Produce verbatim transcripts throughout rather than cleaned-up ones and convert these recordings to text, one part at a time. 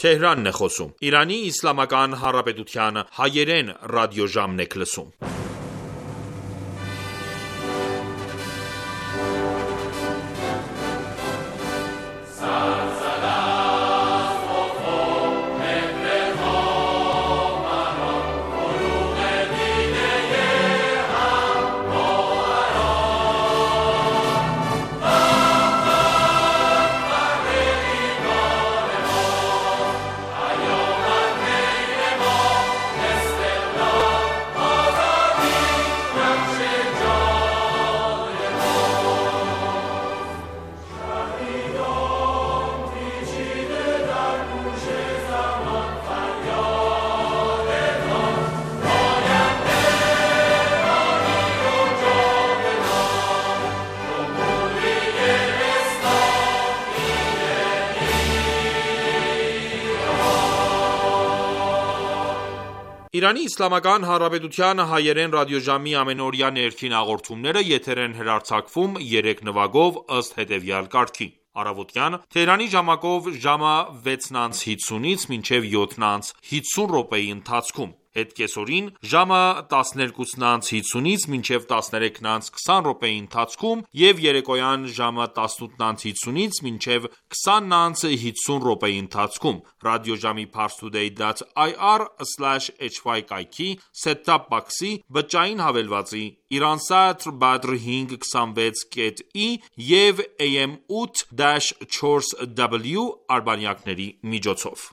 Թեհրանն է խոսում։ Իրանի Իսլամական Հանրապետության հայերեն ռադիոժամն եք լսում։ Իրանի Իսլամական Հանրապետության հայերեն ռադիոժամի ամենօրյա ներքին հաղորդումները եթեր են հեռարձակվում երեք նվագով ըստ հետևյալ կարգի. Առավոտյան Թեհրանի ժամակով ժամը վեցն անց հինգից մինչև յոթն անց հինգ րոպեի ընթացքում, հետ կեսօրին ժամը տասներկուսն անց հինգից մինչև տասներեքն անց քսան րոպեի ընթացքում և երեկոյան ժամը տասնութն անց հինգից մինչև քսանն անց հինգ րոպեի ընթացքում ռադիոժամի parstoday.ir slash hy կայքի set-top box-ի բջջային հավելվածի Iransaat Badr հինգ քսանվեց կետ ի և A M ութ չորս W արբանյակների միջոցով։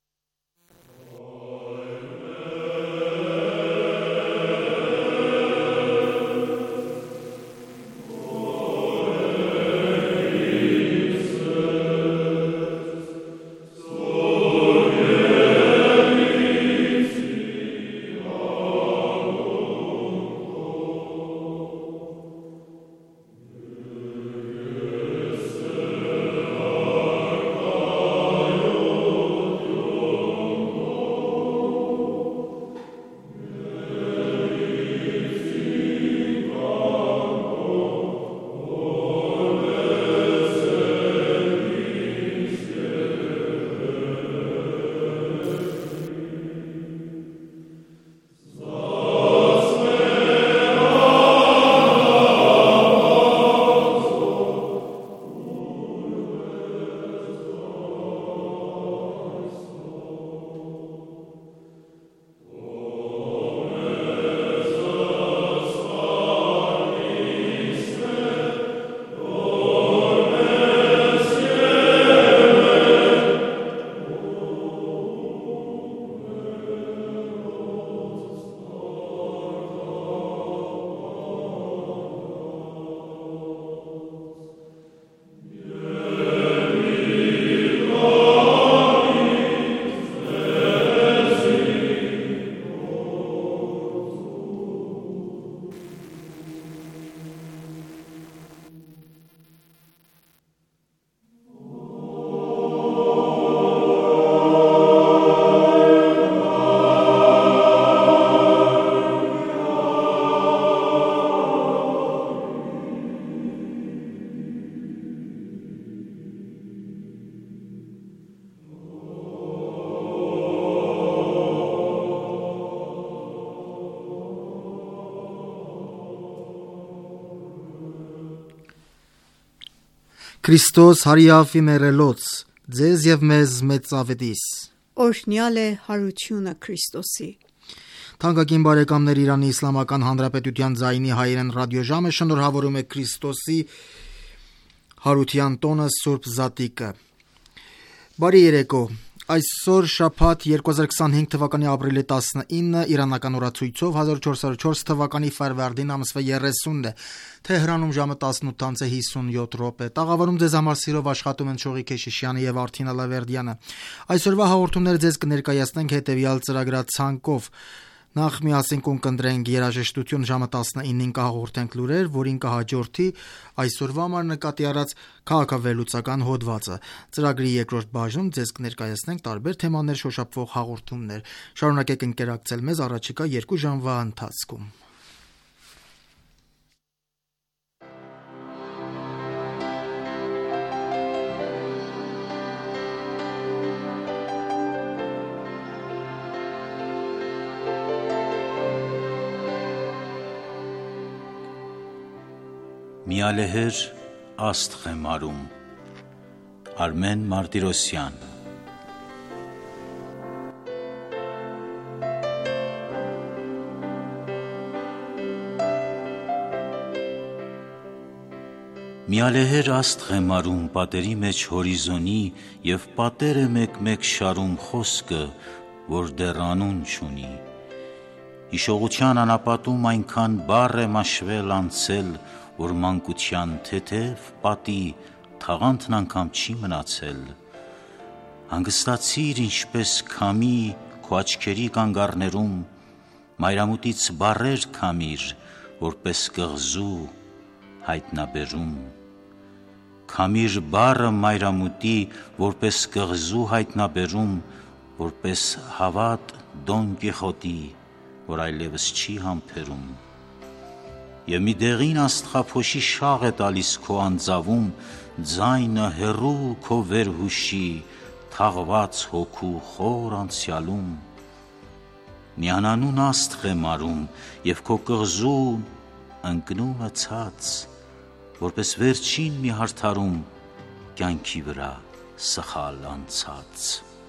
Քրիստոս հարիավի մերելոց, ձեզ և մեզ մեծավետիս։ Օրհնյալ է հարությունը Քրիստոսի։ Թանկագին բարեկամներ, Իրանի Իսլամական Հանրապետության ձայնի հայերեն ռադիոժամը շնորհավորում է Քրիստոսի հարության տոնը Սուրբ Զատիկը։ Բարի երեկո։ Այսօր շաբաթ երկու հազար քսանհինգ թվականի ապրիլի տասնինը իրանական օրացույցով հազար չորս հարյուր չորս թվականի ֆարվարդին ամսվա երեսունն է։ Թեհրանում ժամը տասնութ անց է հիսունյոթ րոպե։ Տաղավարում ձեզ համար սիրով աշխատում են Շողիկ Քեշիշյանը եւ Արթին Ալավերդյանը։ Այսօրվա հաղորդումները ձեզ կներկայացնենք հետեւյալ ծրագրացանկով։ Նախ միասին կընտրենք երաժշտություն ժամը տասնինին կհաղորդենք լուրեր, որին կհաջորդի այսօրվա համար նկատի առած քաղաքավերլուծական հոդվածը։ Ծրագրի երկրորդ բաժնում ձեզ կներկայացնենք տարբեր թեմաներ շոշափող հաղորդումներ։ Շարունակեք ընկերակցել մեզ առաջիկա երկու ժամվա ընթացքում։ Միալեհեր աստղ է մարում Արմեն Մարտիրոսյան Միալեհեր աստղ է մարում պատերի մեջ հորիզոնի և պատեր է մեկ-մեկ շարում խոսքը, որ դեռ անուն չունի։ Հիշողության անապատում այնքան բառ է մաշվել անցել, որ մանկության թեթև պատի թաղանթն անգամ չի մնացել։ Հանգստացիր ինչպես քամի քո աչքերի կանգառներում, մայրամուտից բառեր քամիր, որպես կղզու հայտնաբերում։ Քամիր բառը մայրամուտի, որպես կղզու հայտնաբերում, որպես հավատ Դոն Կիխոտի, որ այլևս չի համբերում։ Եվ մի դեղին աստղափոշի շաղ է տալիս քո անձավում, ձայնը հեռու քո վերհուշի, թաղված հոգու խոր անցյալում։ Մի անանուն աստղ է մարում, և քո կղզու ընկնում է ցած, որպես վերջին մի հարդարում կյանքի վրա սխալ անցած։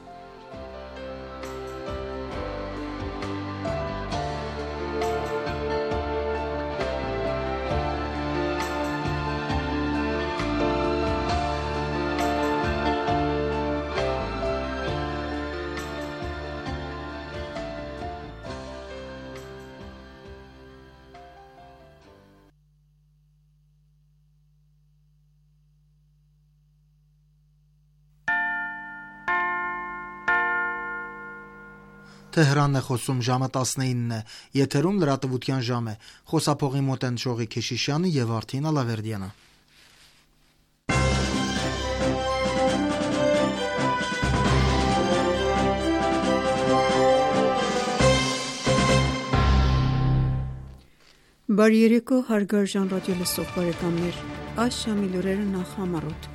Թեհրանն է խոսում, ժամը տասնինն է, եթերում լրատվության ժամ է, խոսափողի մոտ են Շողիկ Քեշիշյանը և Արթին Ալավերդյանը։ Բարի երեկո հարգարժան ռադիոլսող բարեկամներ, այս ժամի լուրերը նախ համառոտ։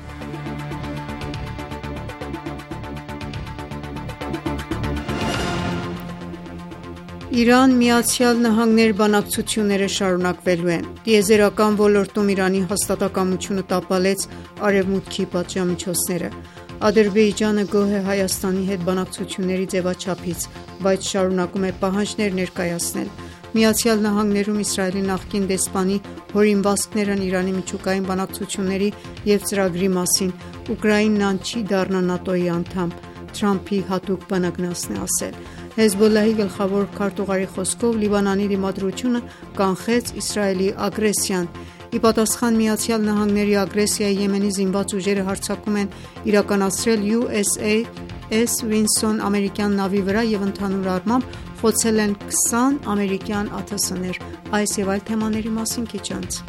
Իրան Միացյալ Նահանգներ բանակցությունները շարունակվելու են։ Տիեզերական ոլորտում Իրանի հաստատակամությունը տապալեց Արևմուտքի պատժամիջոցները։ Ադրբեջանը գոհ է Հայաստանի հետ բանակցությունների ձևաչափից, բայց շարունակում է պահանջներ ներկայացնել։ Միացյալ Նահանգներում Իսրայելի նախկին դեսպանի հորինվածքներն Իրանի միջուկային բանակցությունների և ծրագրի մասին, Ուկրաինան չի դառնա ՆԱՏՕ-ի անդամ, Թրամփի հատուկ բանագնացն է ասել։ Հեզբոլլահի գլխավոր քարտուղարի խոսքով Լիբանանի դիմադրությունը կանխեց Իսրայելի ագրեսիան։ Ի պատասխան Միացյալ Նահանգների ագրեսիայի Եմենի զինված ուժերը հարձակում են իրականացրել յու էս էս Winson ամերիկյան նավի վրա և ընդհանուր առմամբ խոցել են քսան ամերիկյան ԱԹՍ-ներ։ Այս և այլ թեմաների մասին քիչ անց։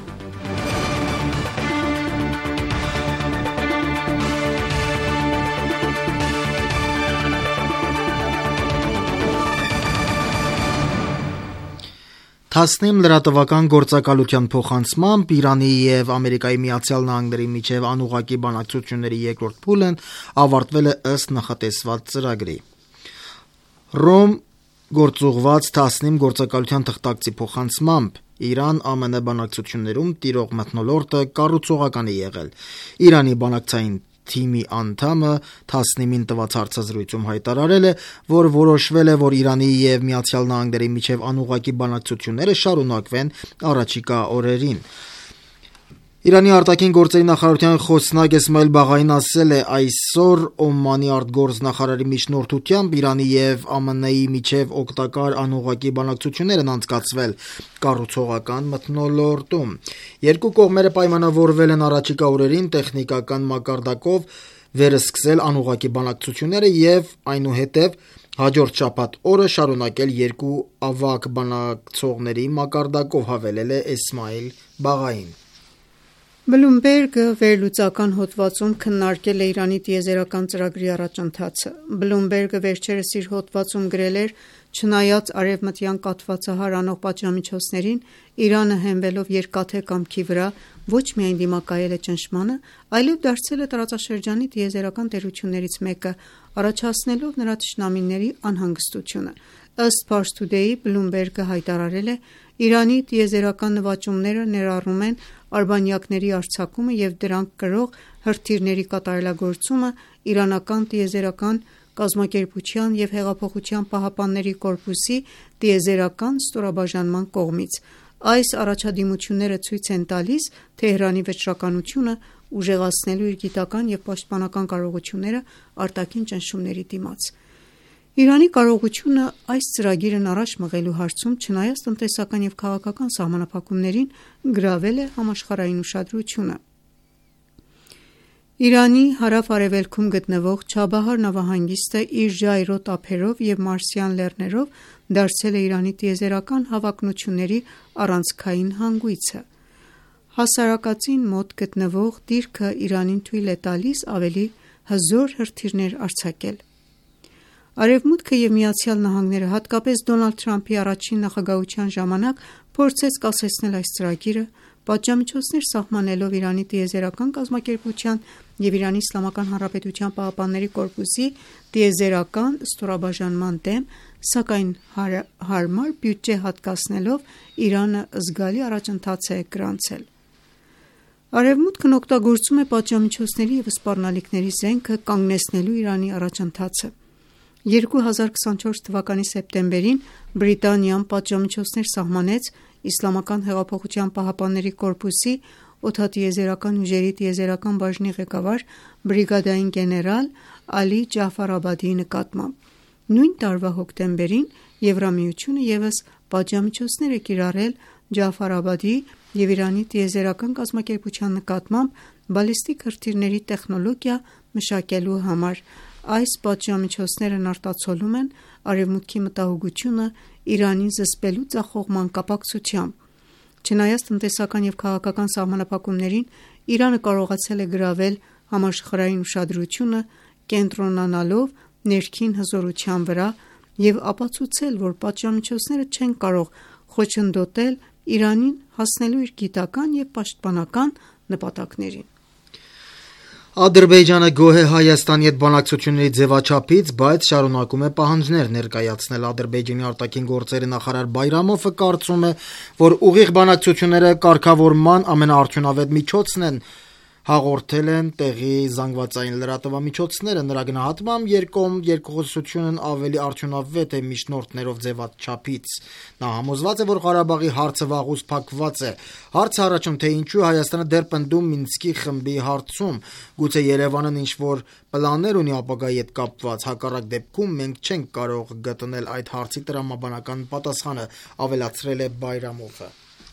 Թասնիմ լրատվական գործակալության փոխանցմամբ Իրանի և Ամերիկայի Միացյալ Նահանգների միջև անուղղակի բանակցությունների երկրորդ փուլն ավարտվել է ըստ նախատեսված ծրագրի։ Ռոմ գործուղված Թասնիմ գործակալության թղթակցի փոխանցմամբ Իրան-ԱՄՆ բանակցություններում տիրող մթնոլորտը կառուցողական է եղել։ Իրանի բանակցային թիմի անդամը Թասնիմին տված հարցազրույցում հայտարարել է, որ որոշվել է, որ Իրանի և Միացյալ Նահանգների միջև անուղղակի բանակցությունները շարունակվեն առաջիկա օրերին։ Իրանի արտաքին գործերի նախարարության խոսնակ Էսմայել Բաղային ասել է. այսօր Օմանի արտգործնախարարի միջնորդությամբ Իրանի և ԱՄՆ-ի միջև օգտակար անուղղակի բանակցություններ են անցկացվել կառուցողական մթնոլորտում։ Երկու կողմերը պայմանավորվել են առաջիկա օրերին տեխնիկական մակարդակով վերսկսել անուղղակի բանակցությունները և այնուհետև հաջորդ շաբաթ օրը շարունակել երկու ավագ բանակցողների մակարդակով, հավելել է Էսմայել Բաղային։ Բլումբերգը վերլուծական հոդվածում քննարկել է Իրանի տիեզերական ծրագրի առաջընթացը։ Բլումբերգը վերջերս իր հոդվածում գրել էր. «Չնայած արևմտյան կաթվածահար անող պատժամիջոցներին, Իրանը հենվելով երկաթե կամքի վրա ոչ միայն դիմակայել է ճնշմանը, այլև դարձել է տարածաշրջանի տիեզերական տերություններից մեկը, առաջացնելով նրա թշնամիների անհանգստությունը»։ Ըստ Pars Today-ի Bloomberg-ը հայտարարել է. Իրանի տիեզերական նվաճումները ներառում են արբանյակների արձակումը եւ դրանք կրող հրթիռների կատարելագործումը իրանական տիեզերական կազմակերպության եւ Հեղափոխության պահապանների կորպուսի տիեզերական ստորաբաժանման կողմից։ Այս առաջադիմությունները ցույց են տալիս Թեհրանի վճռականությունը ուժեղացնելու իր գիտական եւ պաշտպանական կարողությունները արտաքին ճնշումների դիմաց։ Իրանի կարողությունը այս ծրագիրն առաջ մղելու հարցում, չնայած տնտեսական եւ քաղաքական սահմանափակումներին, գրավել է համաշխարհային ուշադրությունը։ Իրանի հարավ-արևելքում գտնվող Չաբահար նավահանգիստը իր ժայռոտ ափերով եւ մարսյան լեռներով դարձել է Իրանի տիեզերական հավակնությունների առանցքային հանգույցը։ Հասարակածին մոտ գտնվող դիրքը Իրանին թույլ է տալիս ավելի հզոր հրթիռներ արձակել։ Արևմուտքը եւ Միացյալ Նահանգները, հատկապես Դոնալդ Թրամփի առաջին նախագահության ժամանակ, փորձեց կասեցնել այս ծրագիրը, պատժամիջոցներ սահմանելով Իրանի տիեզերական կազմակերպության եւ Իրանի Իսլամական Հանրապետության պահապանների կորպուսի տիեզերական ստորաբաժանման դեմ, սակայն հարմար բյուջե հատկացնելով Իրանը զգալի առաջընթաց է գրանցել։ Արևմուտքն օգտագործում է պատժամիջոցների եւ սպառնալիքների զենքը կանգնեցնելու Իրանի առաջընթացը։ երկու հազար քսանչորս թվականի սեպտեմբերին Բրիտանիան պատժամիջոցներ սահմանեց Իսլամական հեղափոխության պահապանների կորպուսի օդատիեզերական ուժերի տիեզերական բաժնի ղեկավար բրիգադային գեներալ Ալի Ջաֆարաբադիի նկատմամբ։ Նույն տարվա հոկտեմբերին Եվրամիությունը ևս պատժամիջոցներ է կիրառել Ջաֆարաբադի եւ Իրանի տիեզերական կազմակերպության նկատմամբ բալիստիկ հրթիռների տեխնոլոգիա մշակելու համար։ Այս պատժամիջոցներն արտացոլում են Արևմուտքի մտահոգությունը Իրանին զսպելու ձախողման կապակցությամբ։ Չնայած տնտեսական եւ քաղաքական սահմանափակումներին, Իրանը կարողացել է գրավել համաշխարհային ուշադրությունը, կենտրոնանալով ներքին հզորության վրա եւ ապացուցել, որ պատժամիջոցները չեն կարող խոչընդոտել Իրանին հասնելու իր գիտական եւ պաշտպանական նպատակներին։ Ադրբեջանը գոհ է Հայաստանի հետ բանակցությունների ձևաչափից, բայց շարունակում է պահանջներ ներկայացնել։ Ադրբեջանի արտաքին գործերի նախարար Բայրամովը կարծում է, որ ուղիղ բանակցությունները կարգավորման ամենաարդյունավետ միջոցն են, հաղորդել են տեղի զանգվածային լրատվամիջոցները։ Նրա գնահատմամբ երկկողմ երկխոսությունն ավելի արդյունավետ է միջնորդներով ձևաչափից։ Նա համոզված է, որ Ղարաբաղի հարցը վաղուց փակված է։ Հարցը առաջում, թե ինչու Հայաստանը դեռ պնդում Մինսկի խմբի հարցում։ Գուցե Երևանն ինչ-որ պլաններ ունի ապագայի հետ կապված։ Հակառակ դեպքում մենք չենք կարող գտնել այդ հարցի տրամաբանական պատասխանը, ավելացրել է Բայրամովը։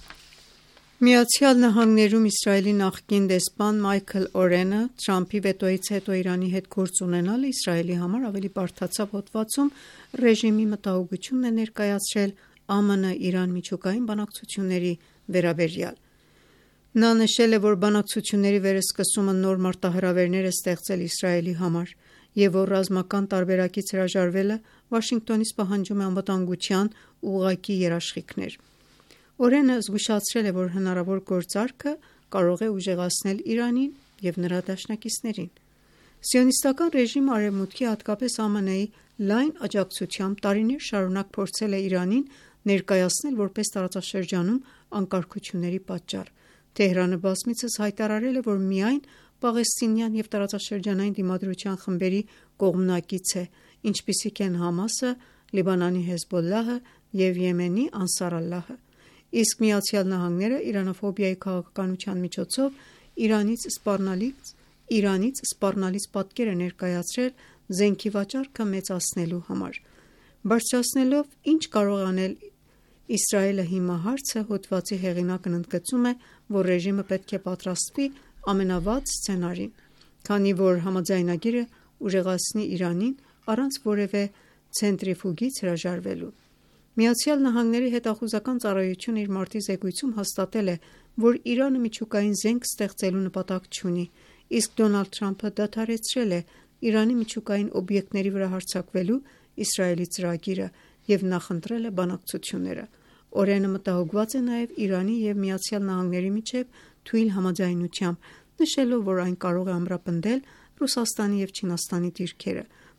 Միացյալ Նահանգներում Իսրայելի նախկին դեսպան Մայքլ Օրենը Թրամփի վետոյից հետո Իրանի հետ գործ ունենալը Իսրայելի համար ավելի բարդացավ հոդվածում ռեժիմի մտահոգությունն է ներկայացրել ԱՄՆ-Իրան միջուկային բանակցությունների վերաբերյալ։ Նա նշել է, որ բանակցությունների վերսկսումը նոր մարտահրավերներ է ստեղծել Իսրայելի համար եւ որ ռազմական տարբերակից հրաժարվելը Վաշինգտոնից պահանջում է անվտանգության ուղղակի երաշխիքներ։ Օրենը զգուշացրել է, որ հնարավոր գործարքը կարող է ուժեղացնել Իրանին եւ նրա դաշնակիցներին։ Սիոնիստական ռեժիմը Արևմուտքի, հատկապես ԱՄՆ-ի լայն աջակցությամբ տարիներ շարունակ փորձել է Իրանին ներկայացնել որպես տարածաշրջանում անկարգությունների պատճառ։ Թեհրանը բազմիցս հայտարարել է, որ միայն պաղեստինյան եւ տարածաշրջանային դիմադրության խմբերի կողմնակից է, ինչպիսիք են Համասը, Լիբանանի Հեզբոլլահը եւ Եմենի Անսար Ալլահը։ Իսկ Միացյալ Նահանգները իրանոֆոբիայի քաղաքականության միջոցով Իրանից սպառնալից Իրանից սպառնալից պատկեր է ներկայացրել զենքի վաճառքը մեծացնելու համար։ Բարձրացնելով ինչ կարող անել Իսրայելը հիմա հարցը, հոդվածի հեղինակն ընդգծում է, որ ռեժիմը պետք է պատրաստվի ամենավատ սցենարին, քանի որ համաձայնագիրը ուժեղացնի Իրանին առանց որևէ ցենտրիֆուգից հրաժարվելու։ Միացյալ Նահանգների հետախուզական ծառայությունը իր մարտի զեկույցում հաստատել է, որ Իրանը միջուկային զենք ստեղծելու նպատակ չունի, իսկ Դոնալդ Թրամփը դադարեցրել է Իրանի միջուկային օբյեկտների վրա հարձակվելու Իսրայելի ծրագիրը եւ նախընտրել է բանակցությունները։ Օրենը մտահոգված է նաեւ Իրանի եւ Միացյալ Նահանգների միջեւ թույլ համաձայնությամբ, նշելով, որ այն կարող է ամրապնդել Ռուսաստանի եւ Չինաստանի դիրքերը։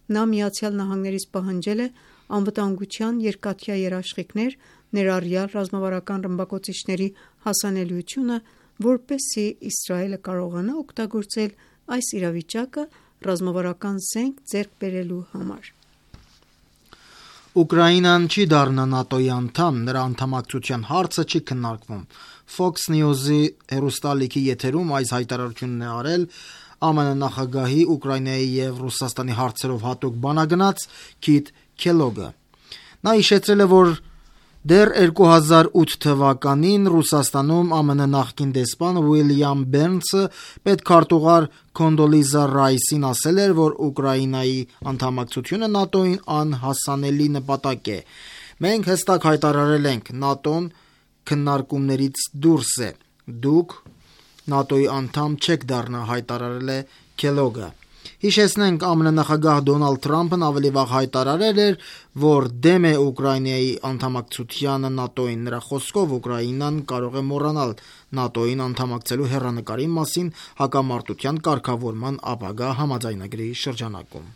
Նա Միացյալ Նահանգներից պահանջել է անվտանգության երկաթյա երաշխիքներ, ներառյալ ռազմավարական ռմբակոծիչների հասանելիությունը, որպեսզի Իսրայելը կարողանա օգտագործել այս իրավիճակը ռազմավարական զենք ձեռք բերելու համար։ Ուկրաինան չի դառնա ՆԱՏՕ-ի անդամ, նրա անդամակցության հարցը չի քննարկվում։ Fox News-ի հեռուստաալիքի եթերում այս հայտարարությունն է արել ԱՄՆ նախագահի Ուկրաինայի և Ռուսաստանի հարցերով հատուկ բանագնաց Քիթ Քելոգը։ Նա հիշեցրել է, որ դեռ երկու հազար ութ թվականին Ռուսաստանում ԱՄՆ նախկին դեսպան Ուիլյամ Բերնսը պետքարտուղար Քոնդոլիզա Ռայսին ասել էր, որ Ուկրաինայի անդամակցությունը ՆԱՏՕ-ին անհասանելի նպատակ է։ Մենք հստակ հայտարարել ենք. ՆԱՏՕ-ն քննարկումներից դուրս է։ Դուք ՆԱՏՕ-ի անդամ չեք դառնա, հայտարարել է Քելոգը։ Հիշեցնենք, ԱՄՆ նախագահ Դոնալդ Թրամփն ավելի վաղ հայտարարել էր, որ դեմ է Ուկրաինայի անդամակցությանը ՆԱՏՕ-ին։ Նրա խոսքով Ուկրաինան կարող է մոռանալ ՆԱՏՕ-ին անդամակցելու հեռանկարի մասին հակամարտության կարգավորման ապագա համաձայնագրի շրջանակում։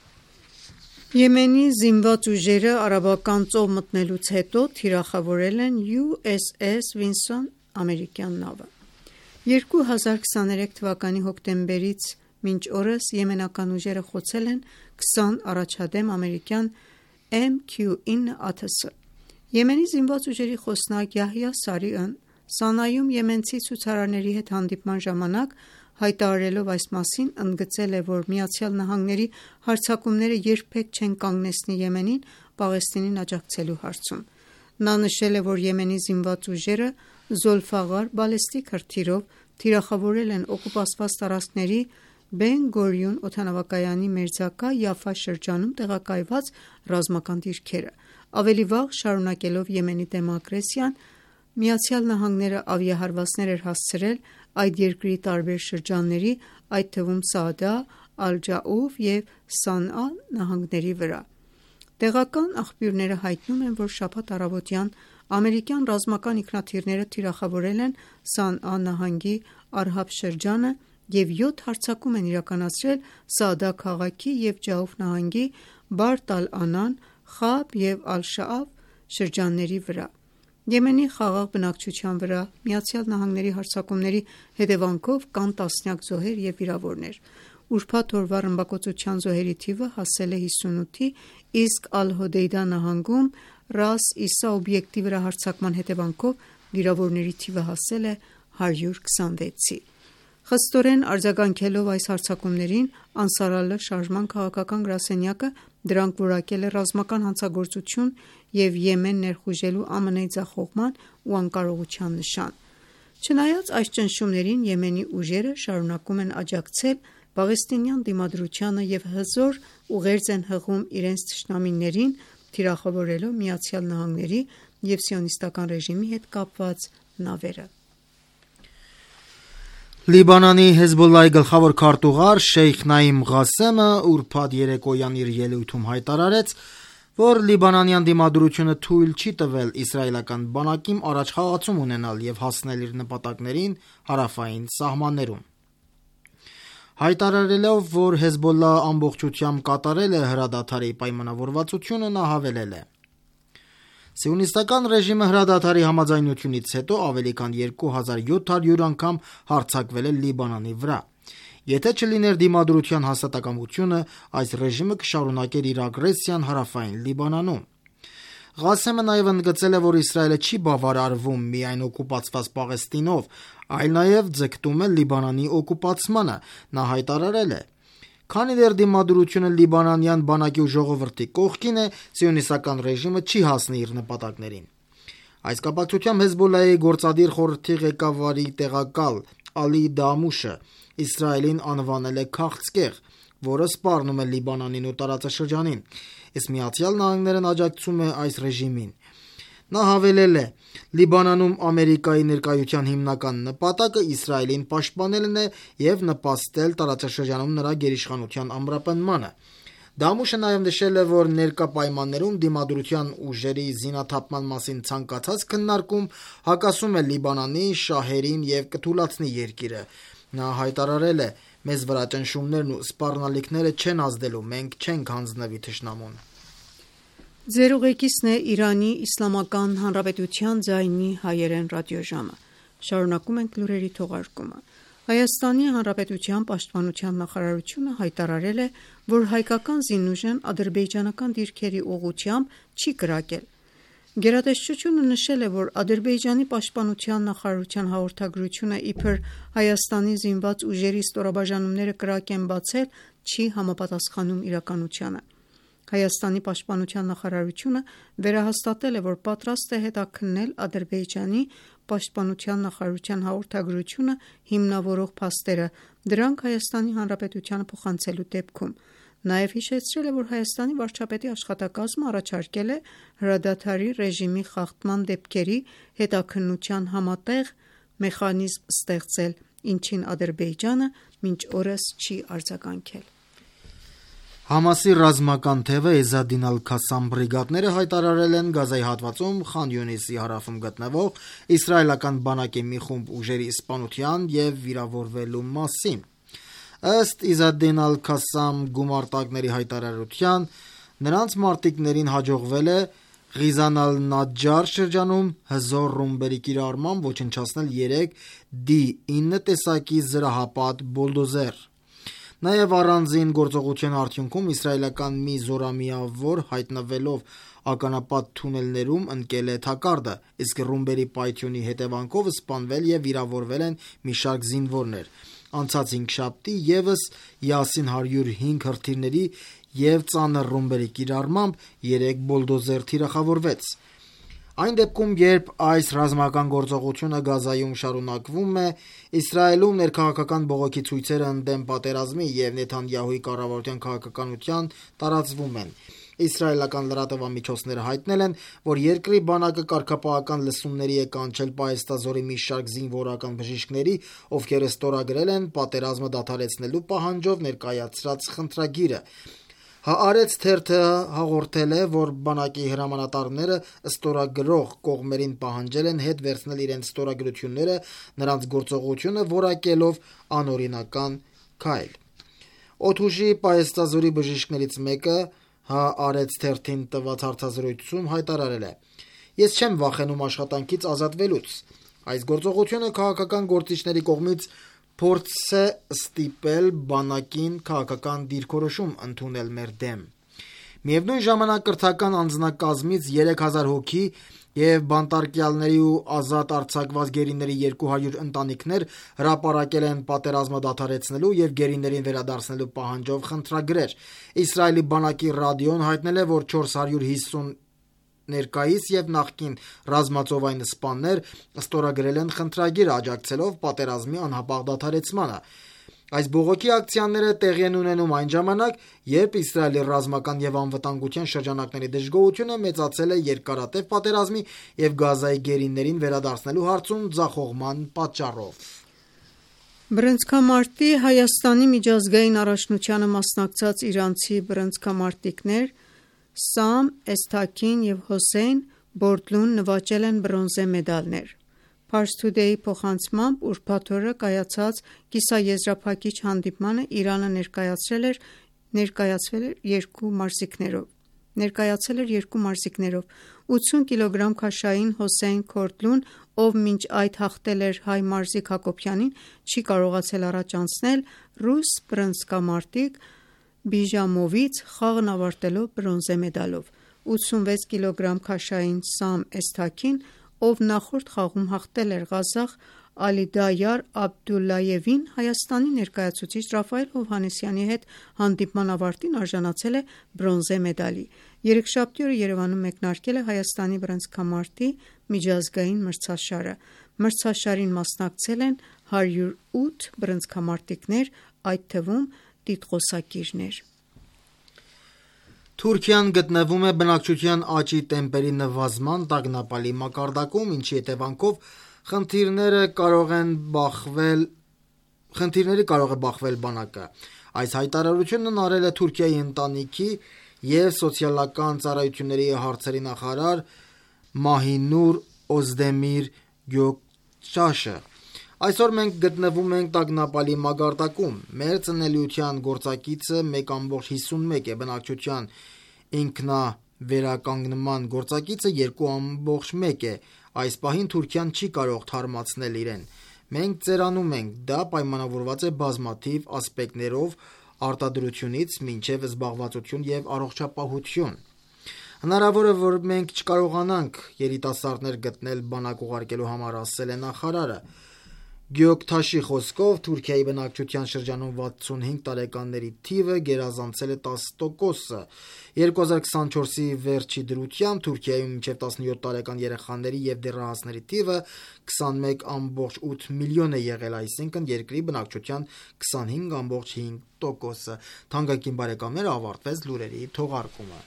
Եմենի զինված ուժերը Արաբական ծով մտնելուց հետո թիրախավորել են յու էս էս Վինսոն ամերիկյան նավը։ երկու հազար քսաներեք թվականի հոկտեմբերից մինչ օրս եմենական ուժերը խոցել են քսան առաջադեմ ամերիկյան էմ քյու ինը աթ-ս։ Եմենի զինված ուժերի խոսնակ Յահյա Սարիըն Սանայում եմենցի ցուցարարների հետ հանդիպման ժամանակ հայտարարելով այս մասին ընդգծել է, որ Միացյալ Նահանգների հարձակումները երբեք չեն կանգնեցնի Եմենին Պաղեստինին աջակցելու հարցում։ Նա նշել է, որ Եմենի զինված ուժերը Զոլֆաղար բալեստիկ հրթիռով թիրախավորել են օկուպացված տարածքների Բեն Գորիուն օդանավակայանի մերձակա Յաֆա շրջանում տեղակայված ռազմական դիրքերը։ Ավելի վաղ, շարունակելով Եմենի դեմ ագրեսիան, Միացյալ Նահանգները ավիահարվածներ էր հասցրել այդ երկրի տարբեր շրջանների, այդ թվում Սաադա, Ալ-Ջաուֆ և Սանա նահանգների վրա։ Տեղական աղբյուրները հայտնում են, որ շաբաթ առավոտյան ամերիկյան ռազմական ինքնաթիռները թիրախավորել են Սանա նահանգի Արհաբ շրջանը և յոթ հարձակում են իրականացրել Սաադա քաղաքի և Ջաուֆ նահանգի Բարդ Ալ-Անան, Խաբ և Ալ-Շաաբ շրջանների վրա։ Եմենի խաղաղ բնակչության վրա Միացյալ Նահանգների հարձակումների հետևանքով կան տասնյակ զոհեր և վիրավորներ։ Ուրբաթ օրվա ռմբակոծության զոհերի թիվը հասել է հիսունութի, իսկ Ալ-Հոդեյդա նահանգում Ռաս Իսա օբյեկտի վրա հարձակման հետևանքով վիրավորների թիվը հասել է հարյուր քսանվեցի։ Խստորեն արձագանքելով այս հարձակումներին, Անսարալլահ շարժման քաղաքական գրասենյակը դրանք որակել է ռազմական հանցագործություն և Եմեն ներխուժելու ԱՄՆ-ի ձախողման ու անկարողության նշան։ Չնայած այս ճնշումներին, Եմենի ուժերը շարունակում են աջակցել պաղեստինյան դիմադրությանը և հզոր ուղերձ են հղում իրենց թշնամիներին, թիրախավորելով Միացյալ Նահանգների և Սիոնիստական ռեժիմի հետ կապված նավերը։ Լիբանանի Հեզբոլլահի գլխավոր քարտուղար Շեյխ Նաիմ Ղասեմը ուրբաթ երեկոյան իր ելույթում հայտարարեց, որ լիբանանյան դիմադրությունը թույլ չի տվել իսրայելական բանակին առաջխաղացում ունենալ և հասնել իր նպատակներին հարավային սահմաններում։ Հայտարարելով, որ Հեզբոլլահը ամբողջությամբ կատարել է հրադադարի պայմանավորվածությունը, նա հավելել է. Սիոնիստական ռեժիմը հրադադարի համաձայնությունից հետո ավելի քան երկու հազար յոթ հարյուր անգամ հարձակվել է Լիբանանի վրա։ Եթե չլիներ դիմադրության հաստատակամությունը, այս ռեժիմը կշարունակեր իր ագրեսիան հարավային Լիբանանում։ Ղասեմը նաև ընդգծել է, որ Իսրայելը չի բավարարվում միայն օկուպացված Պաղեստինով, այլ նաև ձգտում է Լիբանանի օկուպացմանը։ Նա հայտարարել է. Քանի դեռ դիմադրությունը լիբանանյան բանակի ու ժողովրդի կողքին է, սիոնիստական ռեժիմը չի հասնի իր նպատակներին։ Այս կապակցությամբ Հեզբոլլահի գործադիր խորհրդի ղեկավարի տեղակալ Ալի Դամուշը Իսրայելին անվանել է քաղցկեղ, որը սպառնում է Լիբանանին ու տարածաշրջանին, իսկ Միացյալ Նահանգներն աջակցում է այս ռեժիմին։ Նա հավելել է. Լիբանանում Ամերիկայի ներկայության հիմնական նպատակը Իսրայելին պաշտպանելն է և նպաստել տարածաշրջանում նրա գերիշխանության ամրապնդմանը։ Դամուշը նաև նշել է, որ ներկա պայմաններում դիմադրության ուժերի զինաթափման մասին ցանկացած քննարկում հակասում է Լիբանանի շահերին և կթուլացնի երկիրը։ Նա հայտարարել է. Մեզ վրա ճնշումներն ու սպառնալիքները չեն ազդելու, մենք չենք հանձնվի թշնամուն։ Ձեր ուղեկիցն է Իրանի Իսլամական Հանրապետության ձայնի հայերեն ռադիոժամը։ Շարունակում ենք լուրերի թողարկումը։ Հայաստանի Հանրապետության Պաշտպանության նախարարությունը հայտարարել է, որ հայկական զինուժն ադրբեջանական դիրքերի ուղղությամբ չի կրակել։ Գերատեսչությունը նշել է, որ Ադրբեջանի Պաշտպանության նախարարության հաղորդագրությունը իբր Հայաստանի զինված ուժերի ստորաբաժանումները կրակ են բացել, չի համապատասխանում իրականությանը։ Հայաստանի Պաշտպանության նախարարությունը վերահաստատել է, որ պատրաստ է հետաքննել Ադրբեջանի Պաշտպանության նախարարության հաղորդագրությունը հիմնավորող փաստերը, դրանք Հայաստանի Հանրապետությանը փոխանցելու դեպքում։ Նաև հիշեցրել է, որ Հայաստանի վարչապետի աշխատակազմը առաջարկել է հրադադարի ռեժիմի խախտման դեպքերի հետաքննության համատեղ մեխանիզմ ստեղծել, ինչին Ադրբեջանը մինչ օրս չի արձագանքել։ Համասի ռազմական թևը Էզադին ալ-Քասամ բրիգադները հայտարարել են Գազայի հատվածում Խան Յունիսի հարավում գտնվող իսրայելական բանակի մի խումբ ուժերի սպանության եւ վիրավորվելու մասին։ Ըստ Էզադին ալ-Քասամ գումարտակների հայտարարության, նրանց մարտիկներին հաջողվել է Ղիզան ալ-Նաջար շրջանում հզոր ռումբերի կիրառմամբ ոչնչացնել երեք դի ինը տեսակի զրահապատ բուլդոզեր։ Նաև առանձին գործողության արդյունքում իսրայելական մի զորամիավոր հայտնվելով ականապատ թունելներում ընկել է թակարդը, իսկ ռումբերի պայթյունի հետևանքով սպանվել եւ վիրավորվել են մի շարք զինվորներ։ Անցած հինգշաբթի ևս Յասին հարյուր հինգ հրթիռների եւ ծանր ռումբերի կիրառմամբ երեք բուլդոզեր թիրախավորվեց։ Այն դեպքում, երբ այս ռազմական գործողությունը Գազայում շարունակվում է, Իսրայելում ներքաղաքական բողոքի ցույցերը ընդդեմ պատերազմի եւ Նեթանյահուի կառավարության քաղաքականության տարածվում են։ Իսրայելական լրատվամիջոցները հայտնել են, որ երկրի բանակը կարգապահական լսումների է կանչել պահեստազորի մի շարք զինվորական բժիշկների, ովքեր ստորագրել են պատերազմը դադարեցնելու պահանջով ներկայացրած խնդրագիրը։ Հաարեց թերթը հաղորդել է, որ բանակի հրամանատարները ստորագրող կողմերին պահանջել են հետ վերցնել իրենց ստորագրությունները, նրանց գործողությունը որակելով անօրինական քայլ։ Օդուժի պահեստազորի բժիշկներից մեկը Հաարեց թերթին տված հարցազրույցում հայտարարել է. «Ես չեմ վախենում աշխատանքից ազատվելուց։ Այս գործողությունը քաղաքական գործիչների կողմից փորձ է ստիպել բանակին քաղաքական դիրքորոշում ընդունել մեր դեմ»։ Միևնույն ժամանակ կրթական անձնակազմից երեք հազար հոգի եւ բանտարկյալների ու ազատ արձակված գերիների երկու հարյուր ընտանիքներ հրապարակել են պատերազմը դադարեցնելու եւ գերիներին վերադարձնելու պահանջով խնդրագրեր։ Իսրայելի բանակի ռադիոն հայտնել է, որ չորս հարյուր հիսուն ներկայիս եւ նախկին ռազմածովային սպաներ ստորագրել են խնդրագիր աջակցելով պատերազմի անհապաղ դադարեցմանը։ Այս բողոքի ակցիաները տեղի են ունենում այն ժամանակ, երբ Իսրայելի ռազմական եւ անվտանգության շրջանակների դժգոհությունը մեծացել է երկարատև պատերազմի եւ Գազայի գերիներին վերադարձնելու հարցում ձախողման պատճառով։ Բռնցքամարտի Հայաստանի միջազգային առաջնությանը մասնակցած իրանցի բռնցքամարտիկներ Սամ Էսթաքին եւ Հոսեյն Բորդլուն նվաճել են բրոնզե մեդալներ։ Pars Today-ի փոխանցմամբ ուրբաթ օրը կայացած կիսաեզրափակիչ հանդիպմանը Իրանը ներկայացրել էր ներկայացվել էր երկու մարզիկներով։ Ներկայացել էր երկու մարզիկներով։ ութսուն կիլոգրամ քաշային Հոսեյն Քորդլուն, ով մինչ այդ հաղթել էր հայ մարզիկ Հակոբյանին, չի կարողացել առաջ անցնել ռուս բռնցքամարտիկ Բիժամովից խաղն ավարտելով բրոնզե մեդալով։ ութսունվեց կիլոգրամ քաշային Սամ Էսթաքին, ով նախորդ խաղում հաղթել էր Ղազախ Ալիդայար Աբդուլլայևին, Հայաստանի ներկայացուցիչ Ռաֆայել Հովհաննիսյանի հետ հանդիպման ավարտին արժանացել է բրոնզե մեդալի։ Երեքշաբթի օրը Երևանում մեկնարկել է Հայաստանի բռնցքամարտի միջազգային մրցաշարը։ Մրցաշարին մասնակցել են հարյուր ութ բռնցքամարտիկներ, այդ թվում տիտղոսակիրներ։ Թուրքիան գտնվում է բնակչության աճի տեմպերի նվազման տագնապալի մակարդակում, ինչի հետևանքով խնդիրները կարող են բախվել խնդիրների կարող է բախվել բանակը։ Այս հայտարարությունն արել է Թուրքիայի ընտանիքի եւ սոցիալական ծառայությունների հարցերի նախարար Մահինուր Օզդեմիր Գյոկչաշը։ Այսօր մենք գտնվում ենք տագնապալի մակարդակում։ Մեր ծնելիության գործակիցը մեկ կόμma հիսունմեկ է, բնակչության ինքնավերականգնման գործակիցը երկու կόμma մեկ է։ Այս պահին Թուրքիան չի կարող թարմացնել իրեն։ Մենք ծերանում ենք, դա պայմանավորված է բազմաթիվ ասպեկտներով, արտադրությունից մինչև զբաղվածություն եւ առողջապահություն։ Հնարավոր է, որ մենք չկարողանանք երիտասարդներ գտնել բանակ ուղարկելու համար, ասել է նախարարը։ Գյոկթաշի խոսքով Թուրքիայի բնակչության շրջանում վաթսունհինգ տարեկանների թիվը գերազանցել է տասը տոկոսը։ երկու հազար քսանչորսի վերջի դրությամբ Թուրքիայում մինչև տասնյոթ տարեկան երեխաների եւ դեռահասների թիվը քսանմեկ կόμma ութ միլիոն է եղել, այսինքն երկրի բնակչության քսանհինգ կόμma հինգ տոկոսը։ Թանկագին բարեկամներ, ավարտվեց լուրերի թողարկումը։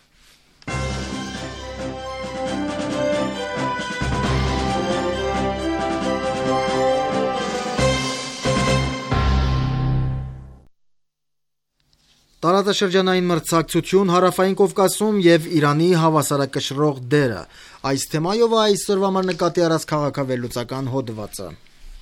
Տարածաշրջանային մրցակցություն Հարավային Կովկասում եւ Իրանի հավասարակշռող դերը։ Այս թեմայով այսօրվա համար նկատի առած քաղաքավերլուծական հոդվածը։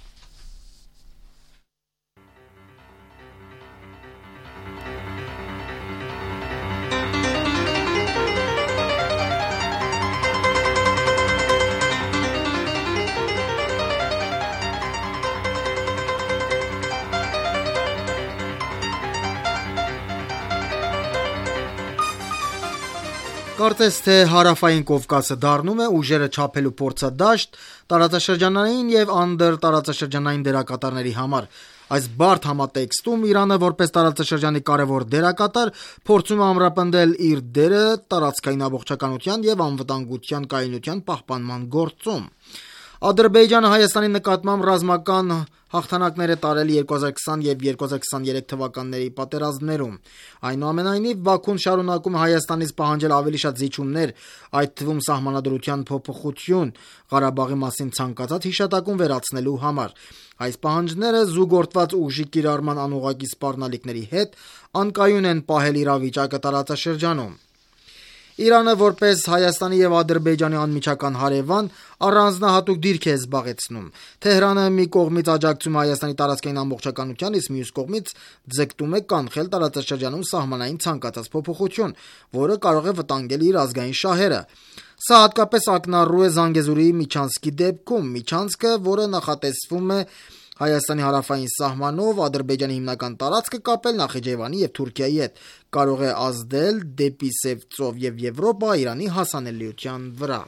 Կարծես թե Հարավային Կովկասը դառնում է ուժերը չափելու փորձադաշտ տարածաշրջանային եւ անդրտարածաշրջանային դերակատարների համար։ Այս բարդ համատեքստում Իրանը որպես տարածաշրջանի կարևոր դերակատար փորձում է ամրապնդել իր դերը տարածքային ամբողջականության եւ անվտանգության կայունության պահպանման գործում։ Ադրբեջանը Հայաստանի նկատմամբ ռազմական հաղթանակներ է տարել երկու հազար քսան եւ երկու հազար քսաներեք թվականների պատերազմներում։ Այնուամենայնիվ Բաքուն շարունակում է Հայաստանից պահանջել ավելի շատ զիջումներ, այդ թվում սահմանադրության փոփոխություն Ղարաբաղի մասին ցանկացած հիշատակում վերացնելու համար։ Այս պահանջները զուգորդված ուժի կիրառման անուղղակի սպառնալիքների հետ անկայուն են պահել իրավիճակը տարածաշրջանում։ Իրանը որպես Հայաստանի եւ Ադրբեջանի անմիջական հարևան առանձնահատուկ դիրք է զբաղեցնում։ Թեհրանը մի կողմից աջակցում է Հայաստանի տարածքային ամբողջականության, իսկ մյուս կողմից ձգտում է կանխել տարածաշրջանում սահմանային ցանկացած փոփոխություն, որը կարող է վտանգել իր ազգային շահերը։ Սա հատկապես ակնառու է Զանգեզուրի միջանցքի դեպքում, միջանցքը, որը նախատեսվում է Հայաստանի հարավային սահմանով Ադրբեջանի հիմնական տարածքը կապել Նախիջևանի եւ Թուրքիայի հետ, կարող է ազդել դեպի Սև ծով եւ Եվրոպա Իրանի հասանելիության վրա։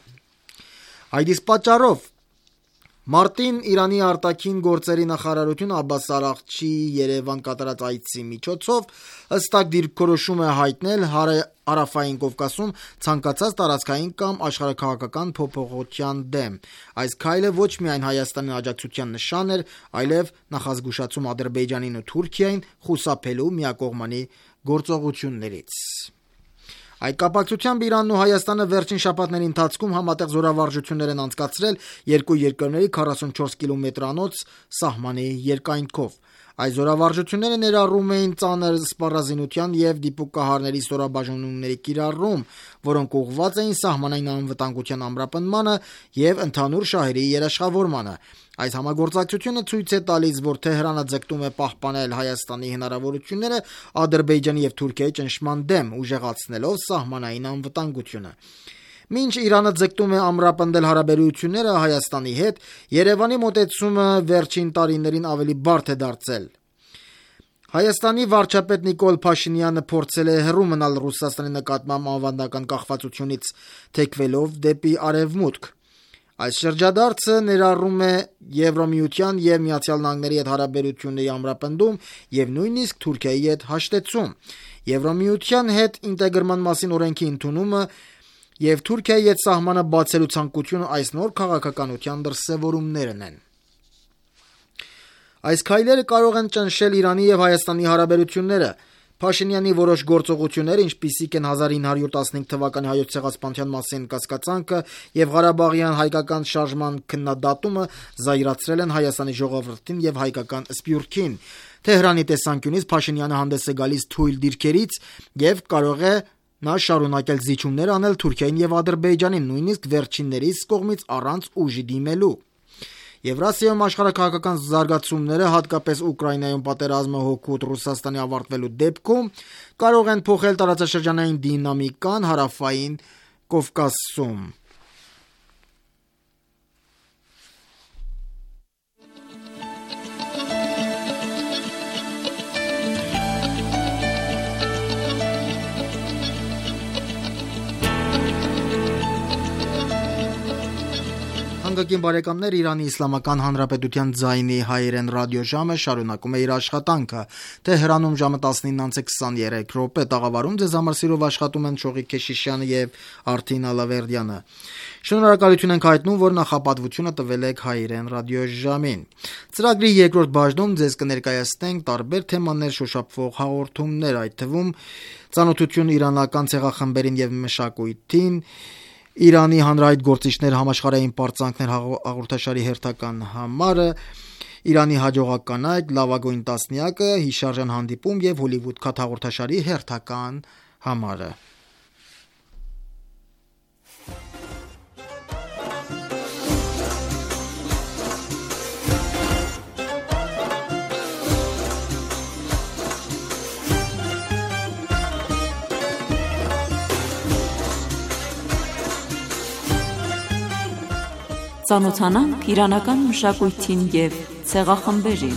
Այդ իսկ պատճառով Մարտին Իրանի արտաքին գործերի նախարարությունը Աբբաս Արաղչիի Երևան կատարած այցի միջոցով հստակ դիրքորոշում է հայտնել Հարավային Կովկասում ցանկացած տարածքային կամ աշխարհաքաղաքական փոփոխության դեմ։ Այս քայլը ոչ միայն Հայաստանի աջակցության նշան էր, այլև նախազգուշացում Ադրբեջանին ու Թուրքիային խուսափելու միակողմանի գործողություններից։ Այդ կապակցությամբ Իրանն ու Հայաստանը վերջին շաբաթների ընթացքում համատեղ զորավարժություններ են անցկացրել երկու երկրների քառասունչորս կիլոմետրանոց սահմանի երկայնքով։ Այս զորավարժությունները ներառում էին ծանր սպառազինության եւ դիպուկահարների ստորաբաժանումների կիրառում, որոնք ուղղված էին սահմանային անվտանգության ամրապնդմանը եւ ընդհանուր շահերի երաշխավորմանը։ Այս համագործակցությունը ցույց է տալիս, որ Թեհրանը ձգտում է պահպանել Հայաստանի հնարավորությունները Ադրբեջանի եւ Թուրքիայի ճնշման դեմ, ուժեղացնելով սահմանային անվտանգությունը։ Մինչ Իրանը ձգտում է ամրապնդել հարաբերությունները Հայաստանի հետ, Երևանի մոտեցումը վերջին տարիներին ավելի բարդ է դարձել։ Հայաստանի վարչապետ Նիկոլ Փաշինյանը փորձել է հեռու մնալ Ռուսաստանի նկատմամբ անվտանգական կախվածությունից, թեքվելով դեպի արևմուտք։ Այս շրջադարձը ներառում է Եվրամիության եւ Միացյալ Նահանգների հետ հարաբերությունների ամրապնդում եւ նույնիսկ Թուրքիայի հետ հաշտեցում։ Եվրամիության հետ ինտեգրման մասին օրենքի ընդունումը եւ Թուրքիայի հետ սահմանը բացելու ցանկությունը այս նոր քաղաքականության դրսևորումներն են։ Այս քայլերը կարող են ճնշել Իրանի եւ Հայաստանի հարաբերությունները։ Փաշինյանի որոշ գործողությունները, ինչպիսիք են հազար ինը հարյուր տասնհինգ թվականի հայոց ցեղասպանության մասին կասկածանքը եւ Ղարաբաղյան հայկական շարժման քննադատումը, զայրացրել են Հայաստանի ժողովրդին եւ հայկական սփյուռքին։ Թեհրանի տեսանկյունից Փաշինյանը հանդես է գալիս թույլ դիրքերից եւ կարող է նա շարունակել զիջումներ անել Թուրքիային եւ Ադրբեջանին, նույնիսկ վերջիններիս կողմից առանց ուժի դիմելու։ Եվրասիայում աշխարհաքաղաքական զարգացումները, հատկապես Ուկրաինայում պատերազմը հօգուտ Ռուսաստանի ավարտվելու դեպքում, կարող են փոխել տարածաշրջանային դինամիկան Հարավային Կովկասում։ Հարգելի բարեկամներ, Իրանի Իսլամական Հանրապետության ձայնի հայերեն ռադիոժամը շարունակում է իր աշխատանքը։ Թեհրանում ժամը տասնինը քսաներեք րոպե, տաղավարում ձեզ համար սիրով աշխատում են Շողիկ Քեշիշյանը եւ Արթին Ալավերդյանը։ Շնորհակալություն ենք հայտնում, որ նախապատվությունը տվել եք հայերեն ռադիոժամին։ Ծրագրի երկրորդ բաժնում ձեզ կներկայացնենք տարբեր թեմաներ շոշափող հաղորդումներ, այդ թվում ծանոթություն իրանական ցեղախմբերին եւ մշակույթին, Իրանի հանրահայտ գործիչներ համաշխարհային պարծանքներ հաղորդաշարի հերթական համարը, Իրանի հաջողակ կանայք, լավագույն տասնյակը, հիշարժան հանդիպում եւ Հոլիվուդ քաթ հաղորդաշարի հերթական համարը։ Ծանոթանանք իրանական մշակույթին և ցեղախմբերին։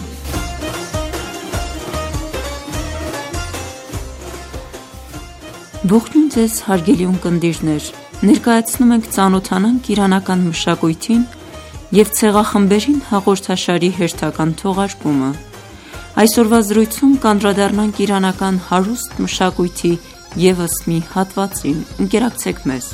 Ողջույն ձեզ հարգելի ունկնդիրներ, ներկայացնում ենք ծանոթանանք իրանական մշակույթին և ցեղախմբերին հաղորդաշարի հերթական թողարկումը։ Այսօրվա զրույցում կանդրադառնանք իրանական հարուստ մշակույթի ևս մի հատվածին։ Ընկերակցեք մեզ։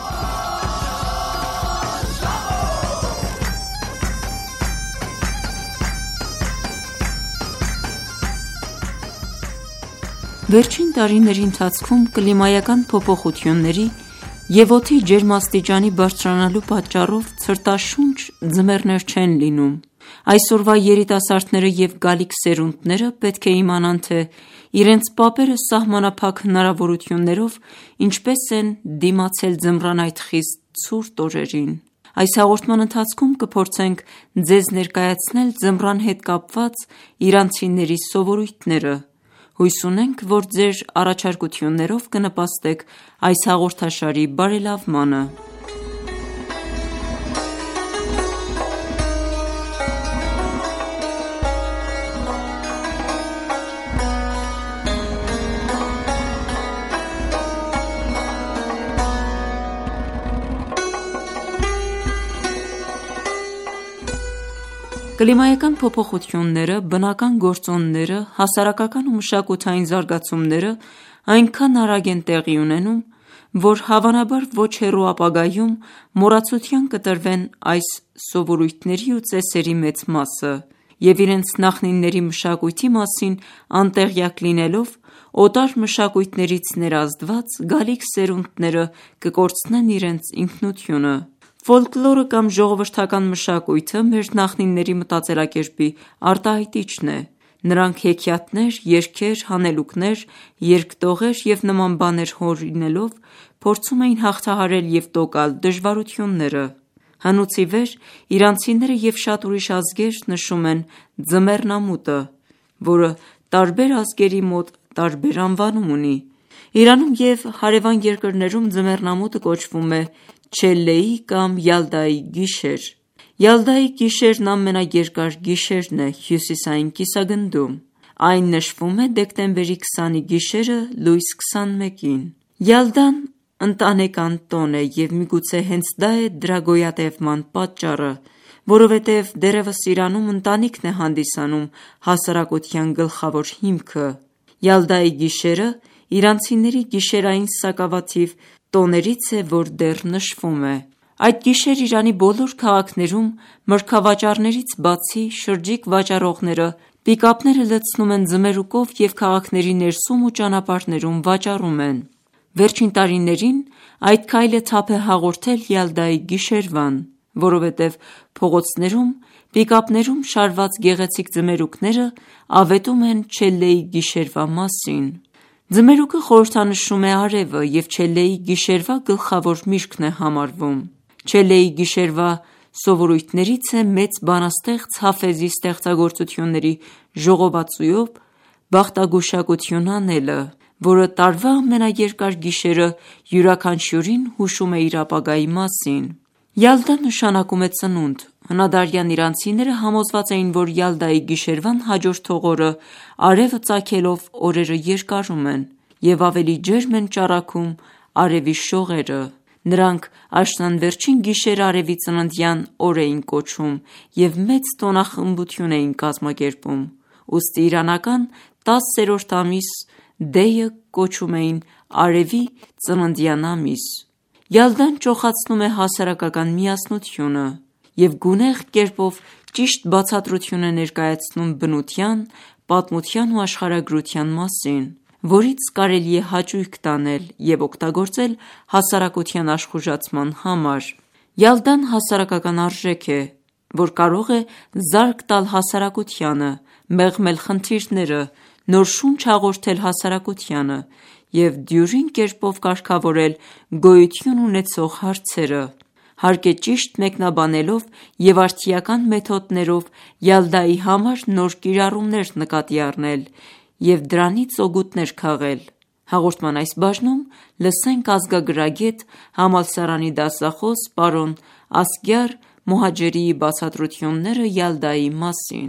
Վերջին տարիների ընթացքում կլիմայական փոփոխությունների և օդի ջերմաստիճանի բարձրանալու պատճառով ցրտաշունչ ձմեռներ չեն լինում։ Այսօրվա երիտասարդները և գալիք սերունդները պետք է իմանան, թե իրենց պապերը սահմանափակ հնարավորություններով ինչպես են դիմացել ձմռան այդ խիստ ցուրտ օրերին։ Այս հաղորդման ընթացքում կփորձենք ձեզ ներկայացնել ձմռան հետ կապված իրանցիների սովորույթները։ Հույս ունենք, որ ձեր առաջարկություններով կնպաստեք այս հաղորդաշարի բարելավմանը։ Կլիմայական փոփոխությունները, բնական գործոնները, հասարակական ու մշակութային զարգացումները այնքան արագ են տեղի ունենում, որ հավանաբար ոչ հեռու ապագայում մոռացության կտրվեն այս սովորույթների ու ծեսերի մեծ մասը, և իրենց նախնիների մշակույթի մասին անտեղյակ լինելով, օտար մշակույթներից ներազդված գալիք սերունդները կկորցնեն իրենց ինքնությունը։ Ֆոլկլորը կամ ժողովրդական մշակույթը մեր նախնիների մտածելակերպի արտահայտիչն է։ Նրանք հեքիաթներ, երգեր, հանելուկներ, երգտողեր և նման բաներ հորինելով փորձում էին հաղթահարել և տոկալ դժվարությունները։ Հնուց ի վեր իրանցիները և շատ ուրիշ ազգեր նշում են ձմեռնամուտը, որը տարբեր ազգերի մոտ տարբեր անվանում ունի։ Իրանում և հարևան երկրներում ձմեռնամուտը կոչվում է Չելլեի կամ Յալդայի գիշեր։ Յալդայի գիշերն ամենաերկար գիշերն է հյուսիսային կիսագնդում։ Այն նշվում է դեկտեմբերի քսանի գիշերը լույս քսանմեկին։ Յալդան ընտանեկան տոն է և միգուցե հենց դա է դրա գոյատևման պատճառը, որովհետև դեռևս Իրանում ընտանիքն է հանդիսանում հասարակության գլխավոր հիմքը։ Յալդայի գիշերը իրանցիների գիշերային սակավաթիվ տոներից է, որ դեռ նշվում է։ Այդ գիշեր Իրանի բոլոր քաղաքներում մրգավաճառներից բացի շրջիկ վաճառողները պիկապները լցնում են ձմերուկով և քաղաքների ներսում ու ճանապարհներում վաճառում են։ Վերջին տարիներին այդ քայլը թափ է հաղորդել Յալդայի գիշերվան, որովհետև փողոցներում պիկապներում շարված գեղեցիկ ձմերուկները ավետում են Չելլեի գիշերվա մասին։ Ձմերուկը խորհրդանշում է արևը և Չելլեի գիշերվա գլխավոր միրգն է համարվում։ Չելլեի գիշերվա Սովորույթներից է մեծ բանաստեղծ Հաֆեզի ստեղծագործությունների ժողովածուով բախտագուշակություն անելը, որը տարվա ամենաերկար գիշերը յուրաքանչյուրին հուշում է իր ապագայի մասին։ Յալդա նշանակում է ծնունդ։ Հնադարյան իրանցիները համոզված էին, որ Յալդայի գիշերվան հաջորդող օրը արևը ծագելով օրերը երկարում են և ավելի ջերմ են ճառագում արևի շողերը։ Նրանք աշնանվերջին գիշերը արևի ծննդյան օր էին կոչում և մեծ տոնախմբություն էին կազմակերպում։ Ուստի իրանական տասերորդ ամիս դեյը կոչում էին արևի ծննդյան ամիս։ Յալդան ճոխացնում է հասարակական միասնությունը և գունեղ կերպով ճիշտ բացատրություն է ներկայացնում բնության, պատմության ու աշխարհագրության մասին, որից կարելի է հաճույք ստանալ և օգտագործել հասարակության աշխուժացման համար։ Յալդան հասարակական արժեք է, որ կարող է զարկ տալ հասարակությանը, մեղմել խնդիրները, նոր շունչ հաղորդել հասարակությանը և դյուրին կերպով կարգավորել գոյություն ունեցող հարցերը։ Հարկ է ճիշտ մեկնաբանելով և արդիական մեթոդներով Յալդայի համար նոր կիրառումներ նկատի առնել և դրանից օգուտներ քաղել։ Հաղորդման այս բաժնում լսենք ազգագրագետ, համալսարանի դասախոս պարոն Ասգար Մոհաջերիի բացատրությունները Յալդայի մասին։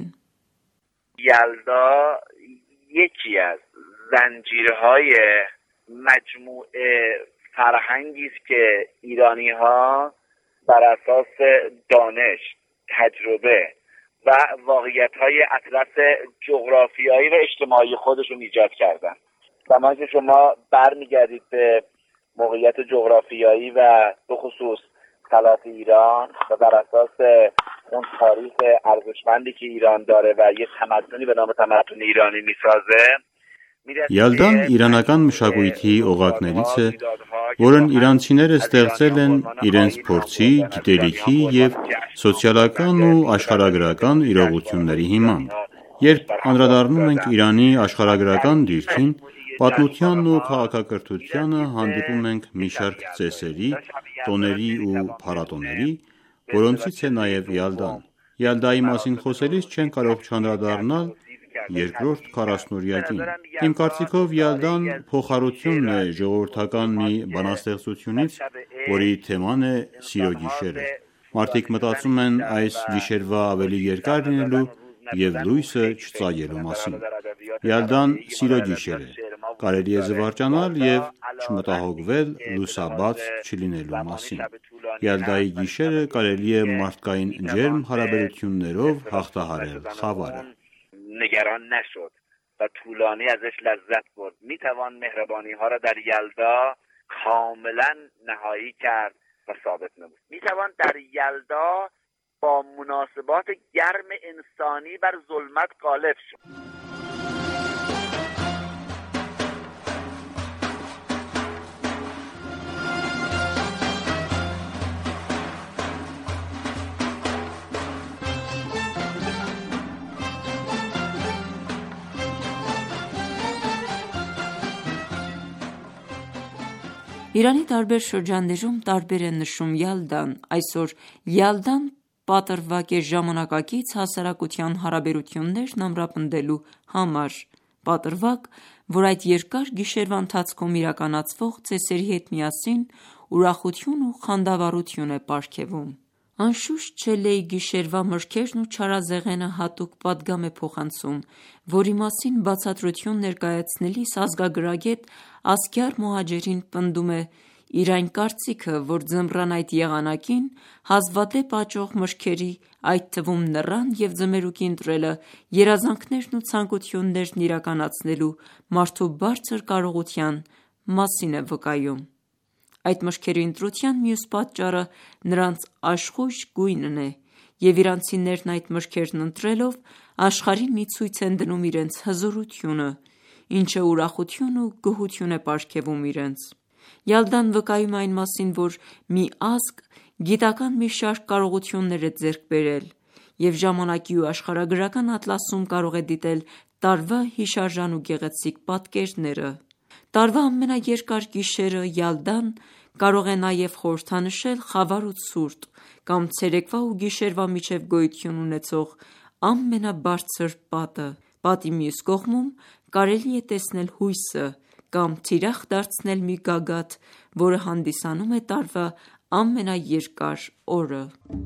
یلدا یکی از زنجیرهای مجموع فرهنگی است که ایرانی‌ها بر اساس دانش، تجربه و واقعیت‌های اطلس جغرافیایی و اجتماعی خودشون ایجاد کردن. زمانی که شما برمیگردید به موقعیت جغرافیایی و به خصوص خلاف ایران و بر اساس اون تاریخ ارزشمندی که ایران داره و یه تمدنی به نام تمدن ایرانی میسازه. Յալդան իրանական մշակույթի օղակներից է, որն իրանցիները ստեղծել են իրենց փորձի, գիտելիքի և սոցիալական ու աշխարհագրական իրողությունների հիմամբ։ Երբ անդրադառնում ենք Իրանի աշխարհագրական դիրքին, պատմությանն ու քաղաքակրթությանը, հանդիպում ենք մի շարք ծեսերի, տոների ու փառատոների, որոնցից է նաև Յալդան։ Յալդայի մասին խոսելիս չեն կարող չանդրադառնալ երկրորդ քառասնօրյակին։ Իմ կարծիքով Յալդան փոխառությունն է ժողովրդական մի բանաստեղծությունից, որի թեման է սիրո գիշերը։ Մարդիկ մտածում են այս գիշերվա ավելի երկար լինելու և լույսը չծագելու մասին։ Յալդան սիրո գիշեր է, կարելի է զվարճանալ և չմտահոգվել լուսաբաց չլինելու մասին։ Յալդայի գիշերը կարելի է մարդկային ջերմ հարաբերություններով հաղթահարել խավարը։ نگران نشد و طولانی ازش لذت برد. میتوان مهربانی ها را در یلدا کاملا نهایی کرد و ثابت نمود. میتوان در یلدا با مناسبات گرم انسانی بر ظلمت غالب شد. Իրանի տարբեր շրջաններում տարբեր է նշում Յալդան։ Այսօր Յալդան պատրվակ է ժամանակակից հասարակության հարաբերություններն ամրապնդելու համար։ Պատրվակ, որ այդ երկար գիշերվա ընթացքում իրականացվող ծեսերի հետ միասին ուրախություն ու խանդավառություն է պարգևում։ Անշուշտ Չելեի գիշերվա մրգերն ու չարազեղենը հատուկ պատգամ է փոխանցում, որի մասին բացատրություն ներկայացնելիս ազգագրագետ Ասգար Մոհաջերին պնդում է իր այն կարծիքը, որ ձմռան այդ եղանակին հազվադեպ աճող մրգերի, այդ թվում նռան և ձմերուկի ընտրելը երազանքներն ու ցանկություններն իրականացնելու մարդու բարձր կարողության մասին է վկայում։ Այդ մրգերի ընտրության մյուս պատճառը նրանց աշխույժ գույնն է, և իրանցիներն այդ մրգերն ընտրելով աշխարհին մի ցույց են դնում իրենց հզորությունը, ինչը ուրախություն ու գոհություն է պարգևում իրենց։ Յալդան վկայում է այն մասին, որ մի ազգ գիտական մի շարք կարողություններ է ձեռք բերել և ժամանակի ու աշխարհագրական ատլասում կարող է դիտել տարվա հիշարժան ու գեղեցիկ պատկերները։ Տարվա ամենաերկար գիշերը Յալդան կարող է նաև խորհրդանշել խավար ու ցուրտ կամ ցերեկվա ու գիշերվա միջև գոյություն ունեցող ամենաբարձր պատը։ Պատի մյուս կողմում կարելի է տեսնել հույսը կամ թիրախ դարձնել մի գագաթ, որը հանդիսանում է տարվա ամենաերկար օրը։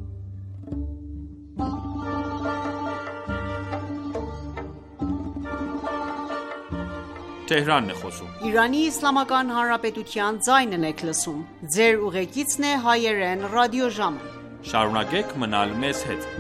Շարունակեք մնալ մեզ հետ։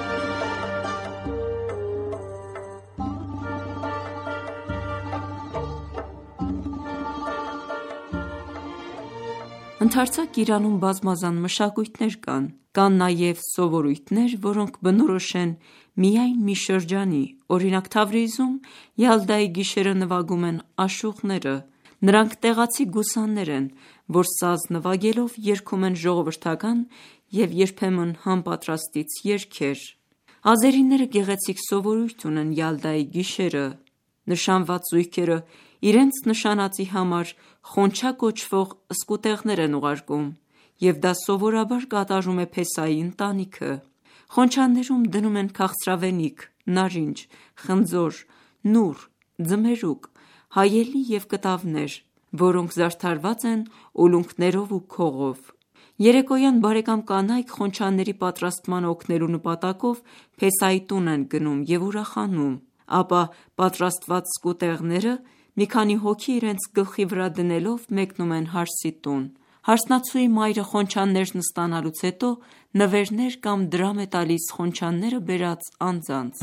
Ընդարձակ Իրանում բազմազան մշակույթներ կան։ Կան նաև սովորույթներ, որոնք բնորոշ են միայն մի շրջանի։ Օրինակ Թավրիզում Յալդայի գիշերը նվագում են աշուղները։ Նրանք տեղացի գուսաններ են, որ սազ նվագելով երգում են ժողովրդական և երբեմն համապատրաստից երգեր։ Ազերիները գեղեցիկ սովորույթ ունեն Յալդայի գիշերը։ Նշանված զույգերը իրենց նշանածի համար խոնչա կոչվող սկուտեղներ են ուղարկում, և դա սովորաբար կատարում է Փեսայի ընտանիքը։ Խոնչաներում դնում են քաղցրավենիք, նարինջ, խնձոր, նուռ, ձմերուկ, հայելի և կտավներ, որոնք զարդարված են ուլունքներով ու քողով։ Երեկոյան բարեկամ կանայք խոնչաների պատրաստմանը օգնելու նպատակով Փեսայի տուն են գնում և ուրախանում, ապա պատրաստված սկուտեղները մի քանի հոգի իրենց գլխի վրա դնելով մեկնում են հարսի տուն։ Հարսնացուի մայրը խոնչաններն ստանալուց հետո նվերներ կամ դրամ է տալիս խոնչանները բերած անձանց։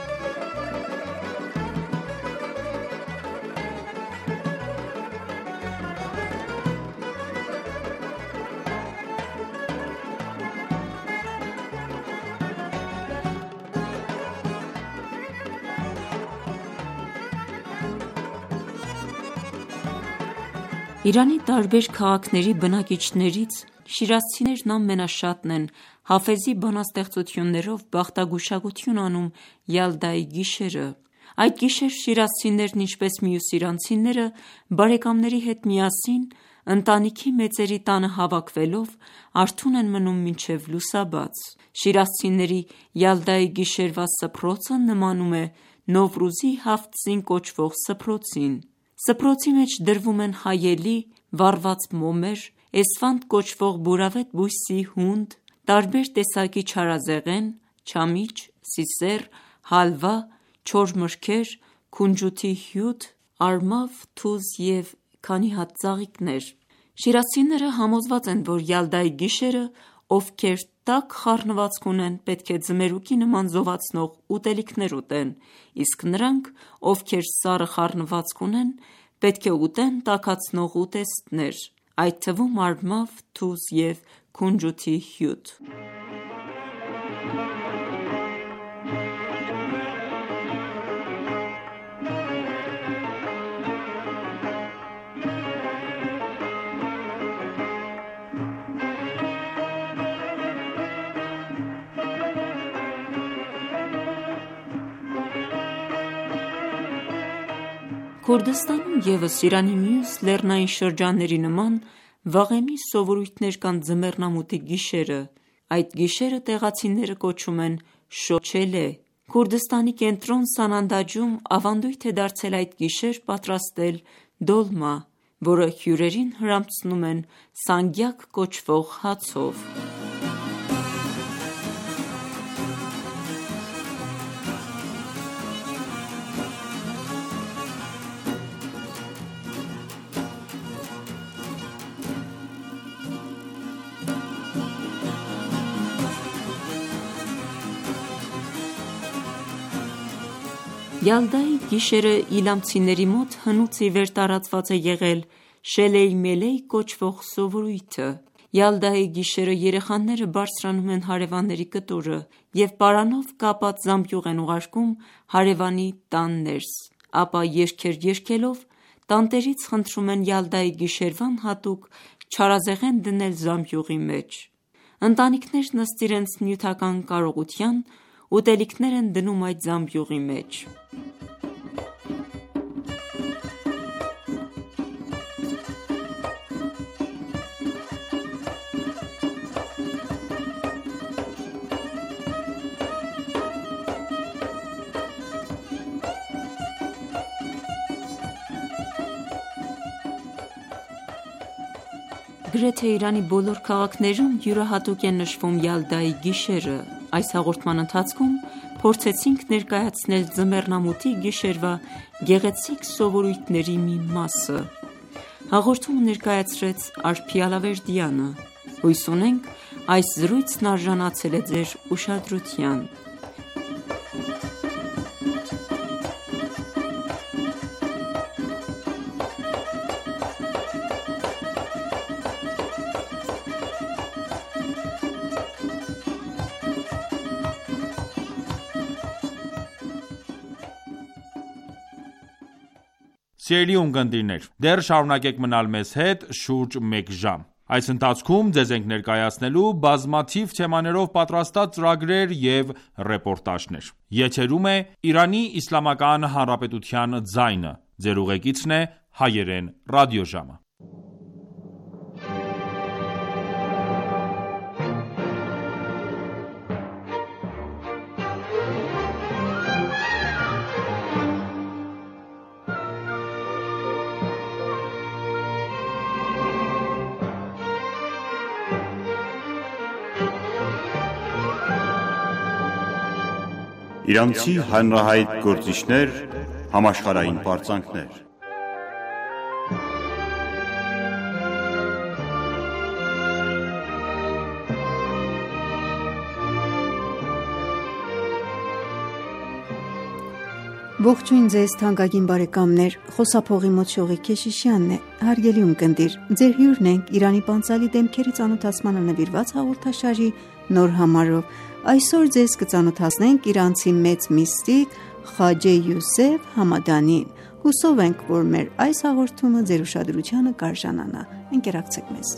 Իրանի տարբեր քաղաքների բնակիչներից շիրազցիներն ամենաշատն են Հաֆեզի բանաստեղծություններով բախտագուշակություն անում Յալդայի գիշերը։ Այդ գիշեր շիրազցիներն ինչպես մյուս իրանցիները բարեկամների հետ միասին ընտանիքի մեծերի տանը հավաքվելով արթուն են մնում մինչև լուսաբաց։ Շիրազցիների Յալդայի գիշերվա սփռոցը նմանում է Նովրուզի Հաֆթզին կոչվող սփռոցին։ Սփռոցի մեջ դրվում են հայելի, վառված մոմեր, էսֆանդ կոչվող բուրավետ բույսի հունդ, տարբեր տեսակի չարազեղեն, չամիչ, սիսեռ, հալվա, չոր մրգեր, քունջութի հյութ, արմավ, թուզ և քանի հատ ծաղիկներ։ Շիրազցիները համոզված են, որ Յալդայի գիշերը ովքեր տաք խառնվածք ունեն, պետք է ձմերուկի նման զովացնող ուտելիքներ ուտեն, իսկ նրանք, ովքեր սառը խառնվածք ունեն, պետք է ուտեն տաքացնող ուտեստներ, այդ թվում արմավ, թուզ և քունջութի հյութ։ Քուրդստանում ևս Իրանի մյուս լեռնային շրջանների նման վաղեմի սովորույթներ կան ձմեռնամուտի գիշերը։ Այդ գիշերը տեղացիները կոչում են շոչելե։ Քուրդստանի կենտրոն Սանանդաջում ավանդույթ է դարձել այդ գիշեր պատրաստել դոլմա, որը հյուրերին հրամցնում են սանգյակ կոչվող հացով։ Յալդայի գիշերը իլամցիների մոտ հնուց ի վեր տարածված է եղել շելեյ մելեյ կոչվող սովորույթը։ Յալդայի գիշերը երեխաները բարձրանում են հարևանների կտուրը և պարանով կապած զամբյուղ են ուղարկում հարևանի տան ներս, ապա երգեր երգելով տանտերից խնդրում են Յալդայի գիշերվան հատուկ չարազեղեն դնել զամբյուղի մեջ։ Ընտանիքներն ըստ իրենց նյութական կարողության ուտելիքներ են դնում այդ զամբյուղի մեջ։ Գրեթե Իրանի բոլոր քաղաքներում յուրահատուկ է նշվում Յալդայի գիշերը։ Այս հաղորդման ընթացքում փորձեցինք ներկայացնել ձմեռնամութի գիշերվա գեղեցիկ սովորույթների մի մասը։ Հաղորդումը ներկայացրեց Արփի Ալավերդյանը։ Հույս ունենք այս զրույցն արժանացել է ձեր ուշադրության։ Սիրելի ունկնդիրներ, դեռ շարունակեք մնալ մեզ հետ շուրջ մեկ ժամ։ Այս ընթացքում ձեզ ենք ներկայացնելու բազմաթիվ թեմաներով պատրաստած ծրագրեր և ռեպորտաժներ։ Եթերում է Իրանի Իսլամական Հանրապետության ձայնը։ Ձեր ուղեկիցն է Հայերեն ռադիոժամը։ Իրանցի հանրահայտ գործիչներ, համաշխարհային պարծանքներ։ Ողջույն ձեզ թանկագին բարեկամներ, խոսափողի մոտ Շողիկ Քեշիշյանն է, հարգելի ունկնդիր, ձեր հյուրն ենք Իրանի պանծալի դեմքերի ծանոթացմանը նվիրված հաղորդաշարի նոր համարով։ Այսօր ձեզ կծանոթացնենք իրանցի մեծ միստիկ Խաջե Յուսեֆ Համադանին։ Հուսով ենք, որ մեր այս հաղորդումը ձեր ուշադրությանը կարժանանա։ Ընկերակցեք մեզ։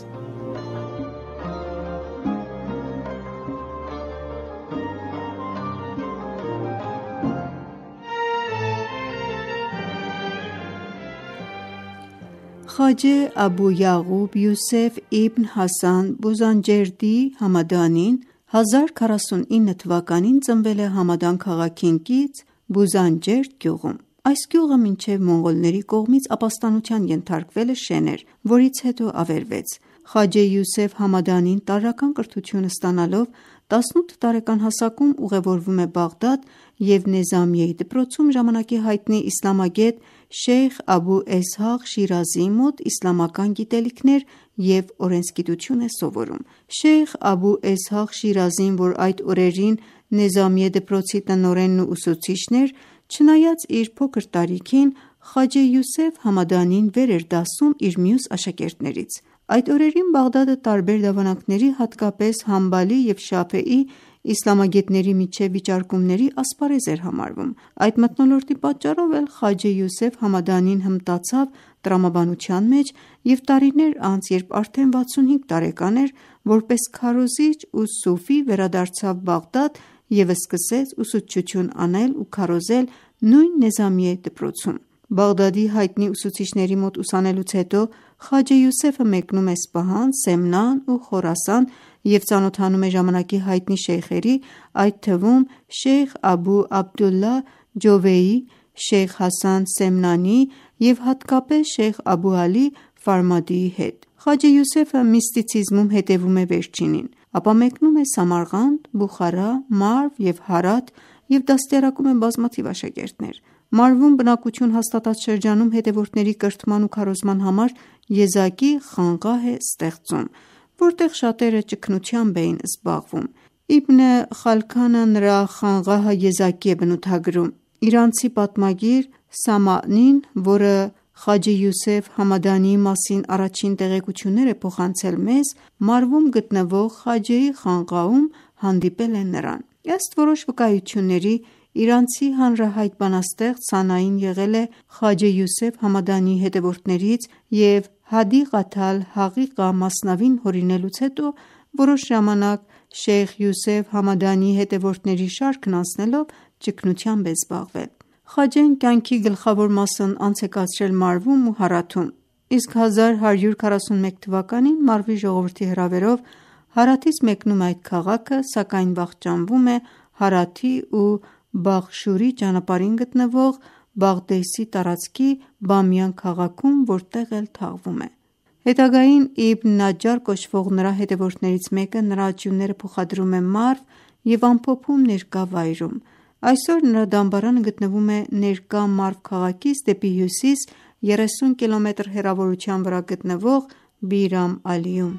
Խաջե Աբու Յաղուբ Յուսեֆ իբն Հասան Բուզանջերդի Համադանին հազար քառասուն ինը թվականին ծնվել է Համադան քաղաքին կից Բուզանջերդ գյուղում։ Այս գյուղը մինչև մոնղոլների կողմից ապաստանության ենթարկվելը շեն էր, որից հետո ավերվեց։ Խաջե Յուսեֆ Համադանին տարրական կրթություն ստանալով տասնութ տարեկան հասակում ուղևորվում է Բաղդադ և Նեզամիեի դպրոցում ժամանակի հայտնի իսլամագետ Շեյխ Աբու Էսհաղ Շիրազիի մոտ իսլամական գիտելիքներ և օրենսգիտություն է սովորում։ Շեյխ Աբու Էսհաղ Շիրազին, որ այդ օրերին Նեզամիե դպրոցի տնօրենն ու ուսուցիչն էր, չնայած իր փոքր տարիքին, Խաջե Յուսեֆ Համադանին վեր էր դասում իր մյուս աշակերտներից։ Այդ օրերին Բաղդադը տարբեր դավանանքների, հատկապես Համբալի և Շաֆեի իսլամագետների միջև վիճարկումների ասպարեզ էր համարվում։ Այդ մթնոլորտի պատճառով էլ Խաջե Յուսեֆ Համադանին հմտացավ տրամաբանության մեջ և տարիներ անց, երբ արդեն վաթսունհինգ տարեկան էր, որպես քարոզիչ ու սուֆի վերադարձավ Բաղդադ և սկսեց ուսուցչություն անել ու քարոզել նույն Նեզամիե դպրոցում։ Բաղդադի հայտնի ուսուցիչների մոտ ուսանելուց հետո Խաջե Յուսեֆը մեկնում է Սպահան, Սեմնան ու Խորասան և ծանոթանում է ժամանակի հայտնի շեյխերի, այդ թվում Շեյխ Աբու Աբդուլլահ Ջովեյի, Շեյխ Հասան Սեմնանի և հատկապես Շեյխ Աբու Ալի Ֆարմադիի հետ։ Խաջե Յուսեֆը միստիցիզմում հետևում է վերջինին, ապա մեկնում է Սամարղանդ, Բուխարա, Մարվ և Հարաթ և դաստիարակում է բազմաթիվ աշակերտներ։ Մարվում բնակություն հաստատած շրջանում հետևորդների կրթման ու քարոզման համար եզակի խանղահ է ստեղծում, որտեղ շատերը ճգնությամբ էին զբաղվում։ Իբն Խալքանը նրա խանղահը եզակի է բնութագրում։ Իրանցի պատմագիր Սամաանին, որը Խաջե Յուսեֆ Համադանիի մասին առաջին տեղեկություններ է փոխանցել մեզ, Մարվում գտնվող Խաջեի խանղահում հանդիպել է նրան։ Ըստ որոշ վկայությունների, իրանցի հանրահայտ բանաստեղծ Սանային եղել է Խաջե Յուսեֆ Համադանիի հետևորդներից և Հադիղաթ ալ-Հաղիղա մասնավին հորինելուց հետո որոշ ժամանակ Շեյխ Յուսեֆ Համադանիի հետևորդների շարքն անցնելով ճգնությամբ է զբաղվել։ Խաջեն կյանքի գլխավոր մասն անց է կացրել Մարվում ու Հարաթում, իսկ հազար հարյուր քառասունմեկ թվականին Մարվի ժողովրդի հրավերով Հարաթից մեկնում է այդ քաղաքը, սակայն վախճանվում է Հարաթի ու Բաղշուրի ճանապարհին գտնվող Բաղդեսի տարածքի Բամիյան քաղաքում, որտեղ էլ թաղվում է։ Հետագային Իբն Նաջար կոչվող նրա հետևորդներից մեկը նրա արճյունները փոխադրում է Մարվ և ամփոփում ներկա վայրում։ Այսօր նրա դամբարանը գտնվում է ներկա Մարվ քաղաքից դեպի հյուսիս երեսուն կիլոմետր հեռավորության վրա գտնվող Բիրամ Ալիում։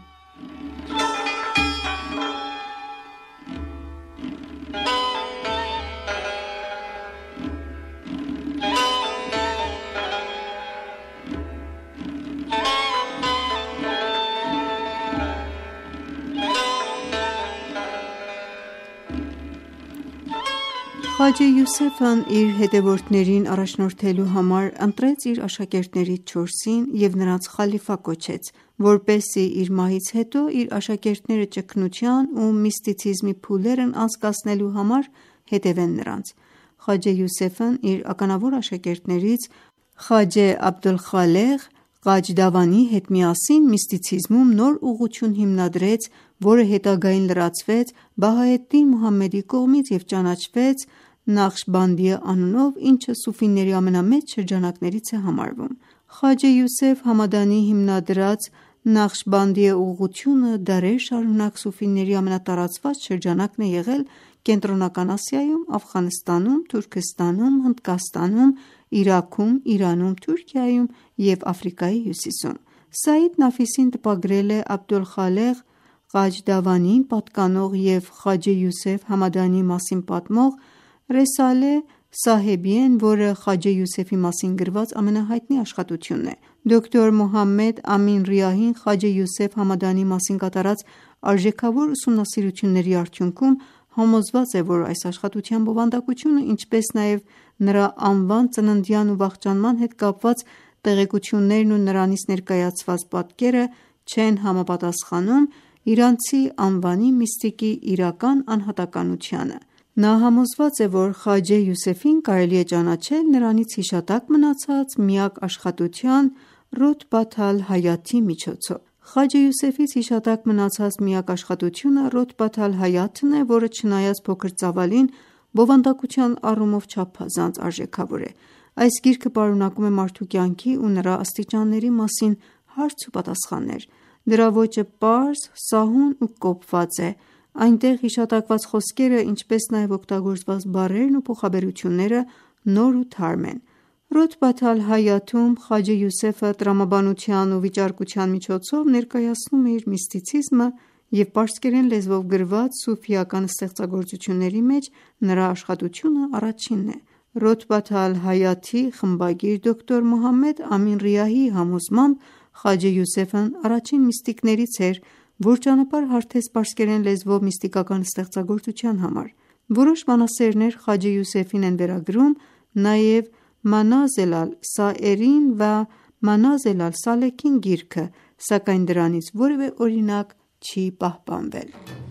Խաջե Յուսեֆն իր հետևորդներին առաջնորդելու համար ընտրեց իր աշակերտներից չորսին և նրանց խալիֆա կոչեց, որպեսզի իր մահից հետո իր աշակերտները ճգնության ու միստիցիզմի փուլերն անցկացնելու համար հետևեն նրանց։ Խաջե Յուսեֆն իր ականավոր աշակերտներից Խաջե Աբդոլխալեղ Ղաջդավանի հետ միասին միստիցիզմում նոր ուղղություն հիմնադրեց, որը հետագային լրացվեց Բահաեդդին Մուհամմեդի կողմից և ճանաչվեց Նախշբանդիյե անունով, ինչը սուֆիների ամենամեծ շրջանակներից է համարվում։ Խաջե Յուսեֆ Համադանի հիմնադրած Նախշբանդիյե ուղղությունը դարեր շարունակ սուֆիների ամենատարածված շրջանակն է եղել Կենտրոնական Ասիայում, Աֆղանստանում, Թուրքստանում, Հնդկաստանում, Իրաքում, Իրանում, Թուրքիայում և Աֆրիկայի հյուսիսում։ Սայիդ Նաֆիսին տպագրել է Աբդոլխալեղ Ղաջդավանին պատկանող և Խաջե Յուսեֆ Համադանի մասին պատմող Ռեսալե Սահեբիեն, որը Խաջե Յուսեֆի մասին գրված ամենահայտնի աշխատությունն է։ Դոկտոր Մոհամմեդ Ամին Ռիահին Խաջե Յուսեֆ Համադանի մասին կատարած արժեքավոր ուսումնասիրությունների արդյունքում համոզված է, որ այս աշխատության բովանդակությունը, ինչպես նաև նրա անվան, ծննդյան ու վախճանման հետ կապված տեղեկություններն ու նրանից ներկայացված պատկերը չեն համապատասխանում իրանցի անվանի միստիկի իրական անհատականությանը։ Նա համոզված է, որ Խաջե Յուսեֆին կարելի է ճանաչել նրանից հիշատակ մնացած միակ աշխատության Ռոթբաթ ալ-Հայաթի միջոցով։ Խաջե Յուսեֆից հիշատակ մնացած միակ աշխատությունը Ռոթբաթ ալ-Հայաթն է, որը չնայած փոքր ծավալին, բովանդակության առումով չափազանց արժեքավոր է։ Այս գիրքը պարունակում է մարդու կյանքի ու նրա աստիճանների մասին հարց ու պատասխաններ։ Դրա ոճը պարզ, սահուն ու կոփված է։ Այնտեղ հիշատակված խոսքերը, ինչպես նաև օգտագործված բառերն ու փոխաբերությունները նոր ու թարմ են։ Ռոթբաթ ալ-Հայաթում Խաջե Յուսեֆը տրամաբանության ու վիճարկության միջոցով ներկայացնում է իր միստիցիզմը և պարսկերեն լեզվով գրված սուֆիական ստեղծագործությունների մեջ նրա աշխատությունը առաջինն է։ Ռոթբաթ ալ-Հայաթի խմբագիր դոկտոր Մոհամմեդ Ամին Ռիահիի համոզմամբ Խաջե Յուսեֆն առաջին միստիկներից էր, որ ճանապարհ հարթեց պարսկերեն լեզվով միստիկական ստեղծագործության համար։ Որոշ բանասերներ Խաջե Յուսեֆին են վերագրում նաև Մանազել ալ-Սաերին və Մանազել ալ-Սալեքին գիրքը, սակայն դրանից որևէ օրինակ չի պահպանվել։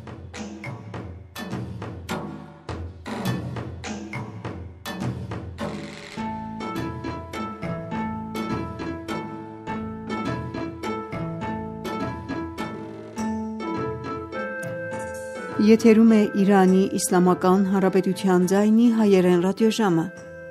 Եթերում է Իրանի Իսլամական Հանրապետության ձայնի հայերեն ռադիոժամը։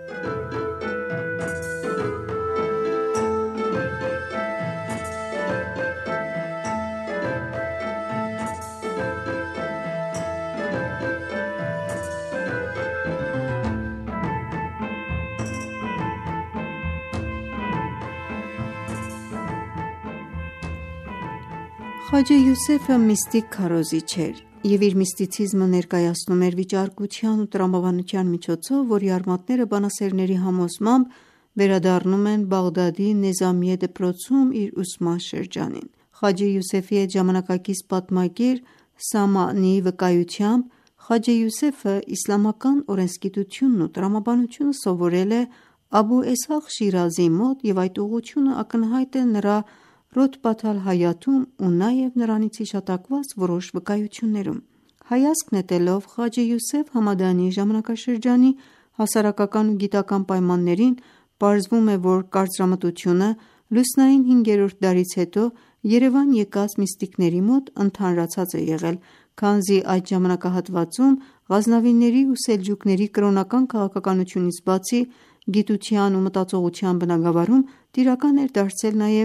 Խաջե Յուսեֆը միստիկ քարոզիչ էր և իր միստիցիզմը ներկայացնում էր վիճարկության ու տրամաբանության միջոցով, որի արմատները բանասերների համոզմամբ վերադառնում են Բաղդադի Նեզամիե դպրոցում իր ուսման շրջանին։ Խաջե Յուսեֆի հետ ժամանակակից պատմագիր Սամաանիի վկայությամբ Խաջե Յուսեֆը իսլամական օրենսգիտությունն ու տրամաբանությունը սովորել է Աբու Էսհաղ Շիրազիի մոտ և այդ ուղղությունը ակնհայտ է նրա Ռոթբաթ ալ-Հայաթում ու նաև նրանից հիշատակված որոշ վկայություններում։ Հայացք նետելով Խաջե Յուսեֆ Համադանի ժամանակաշրջանի հասարակական ու գիտական պայմաններին, պարզվում է, որ կարծրամտությունը լուսնային հինգերորդ դարից հետո Երևան եկած միստիկների մոտ ընդհանրացած է եղել, քանզի այդ ժամանակահատվածում Ղազնավիների ու Սելջուկների կրոնական քաղաքականությունից բացի, գիտության ու մտածողության բնագավառում տիրական էր դարձել նաև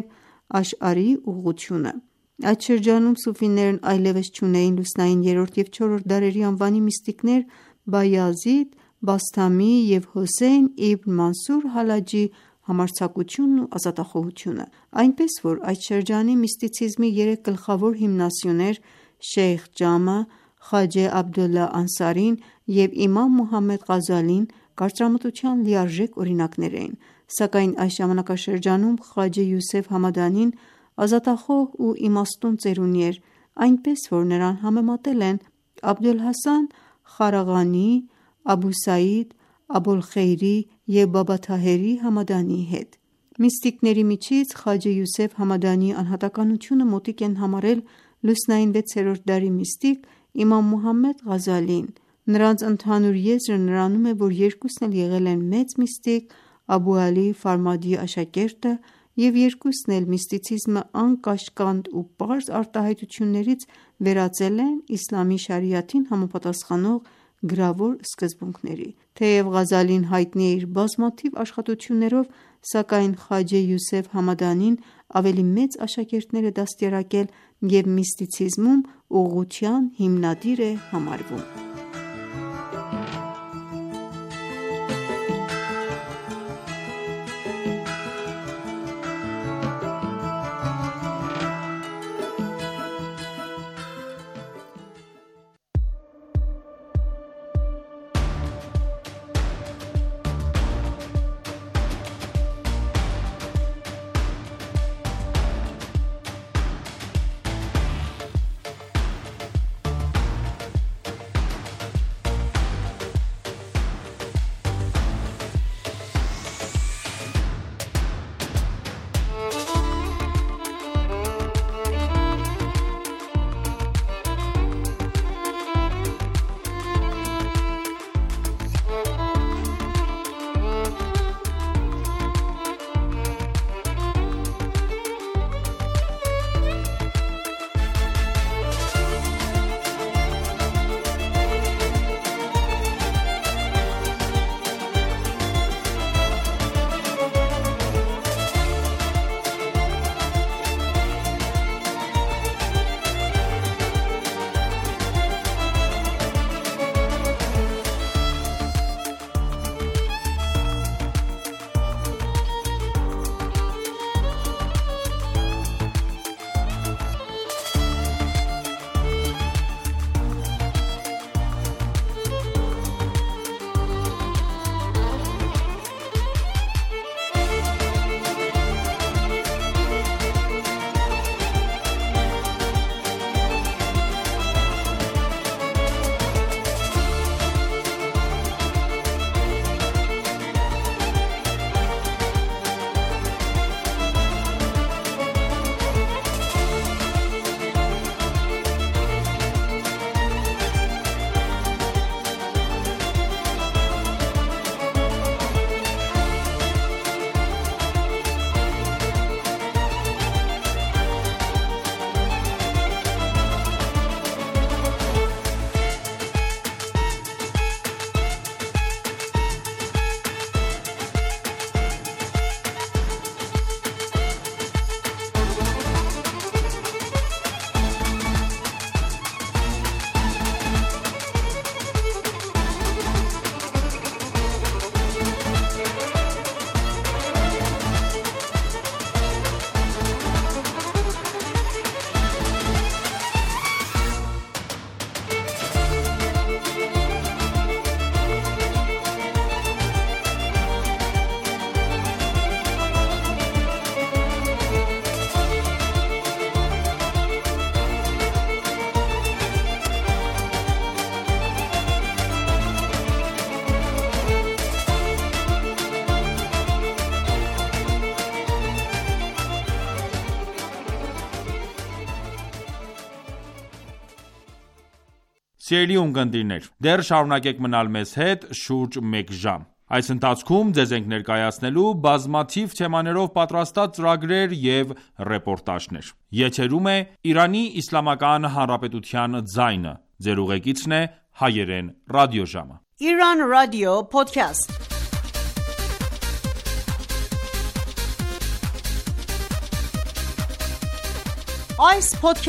Աշարի ուղղությունը։ Այդ շրջանում սուֆիներն այլևս չունեին լուսնային երրորդ և չորրորդ դարերի անվանի միստիկներ Բայազիդ, Բասթամի և Հոսեյն իբն Մանսուր Հալաջի համարձակությունն ու ազատախոհությունը, այնպես որ այդ շրջանի միստիցիզմի երեք գլխավոր հիմնասյուներ Շեյխ Ջամը, Խաջե Աբդոլլահ Անսարին և Իմամ Մուհամմեդ Ղազալին կարծրամտության լիարժեք օրինակներ էին, սակայն այս ժամանակաշրջանում Խաջե Յուսեֆ Համադանին ազատախոհ ու իմաստուն ծերունի էր, այնպես որ նրան համեմատել են Աբոլհասան Խարաղանիի, Աբու Սայիդ, Աբոլխեյրի և Բաբա Թահերի Համադանիի հետ։ Միստիկների միջից Խաջե Յուսեֆ Համադանիի անհատականությունը մոտիկ են համարել լուսնային վեցերորդ դարի միստիկ Իմամ Մուհամմեդ Ղազալիին։ Նրանց ընդհանուր եզրը նրանում է, որ երկուսն էլ եղել են մեծ միստիկ Աբու Ալի Ֆարմադիի աշակերտը և երկուսն էլ միստիցիզմը անկաշկանդ ու պարզ արտահայտություններից վերածել են իսլամի շարիաթին համապատասխանող գրավոր սկզբունքների։ Թեև Ղազալին հայտնի է իր բազմաթիվ աշխատություններով, սակայն Խաջե Յուսեֆ Համադանին ավելի մեծ աշակերտներ է դաստիարակել և միստիցիզմում ուղղության հիմնադիր է համարվում։ Սիրելի ունկնդիրներ, դեռ շարունակեք մնալ մեզ հետ շուրջ մեկ ժամ։ Այս ընթացքում ձեզ ենք ներկայացնելու բազմաթիվ թեմաներով պատրաստած ծրագրեր և ռեպորտաժներ։ Եթերում է Իրանի Իսլամական Հանրապետության ձայնը։ Ձեր ուղեկիցն է Հայերեն ռադիոժամը։ Iran Radio Podcast. Այս podcast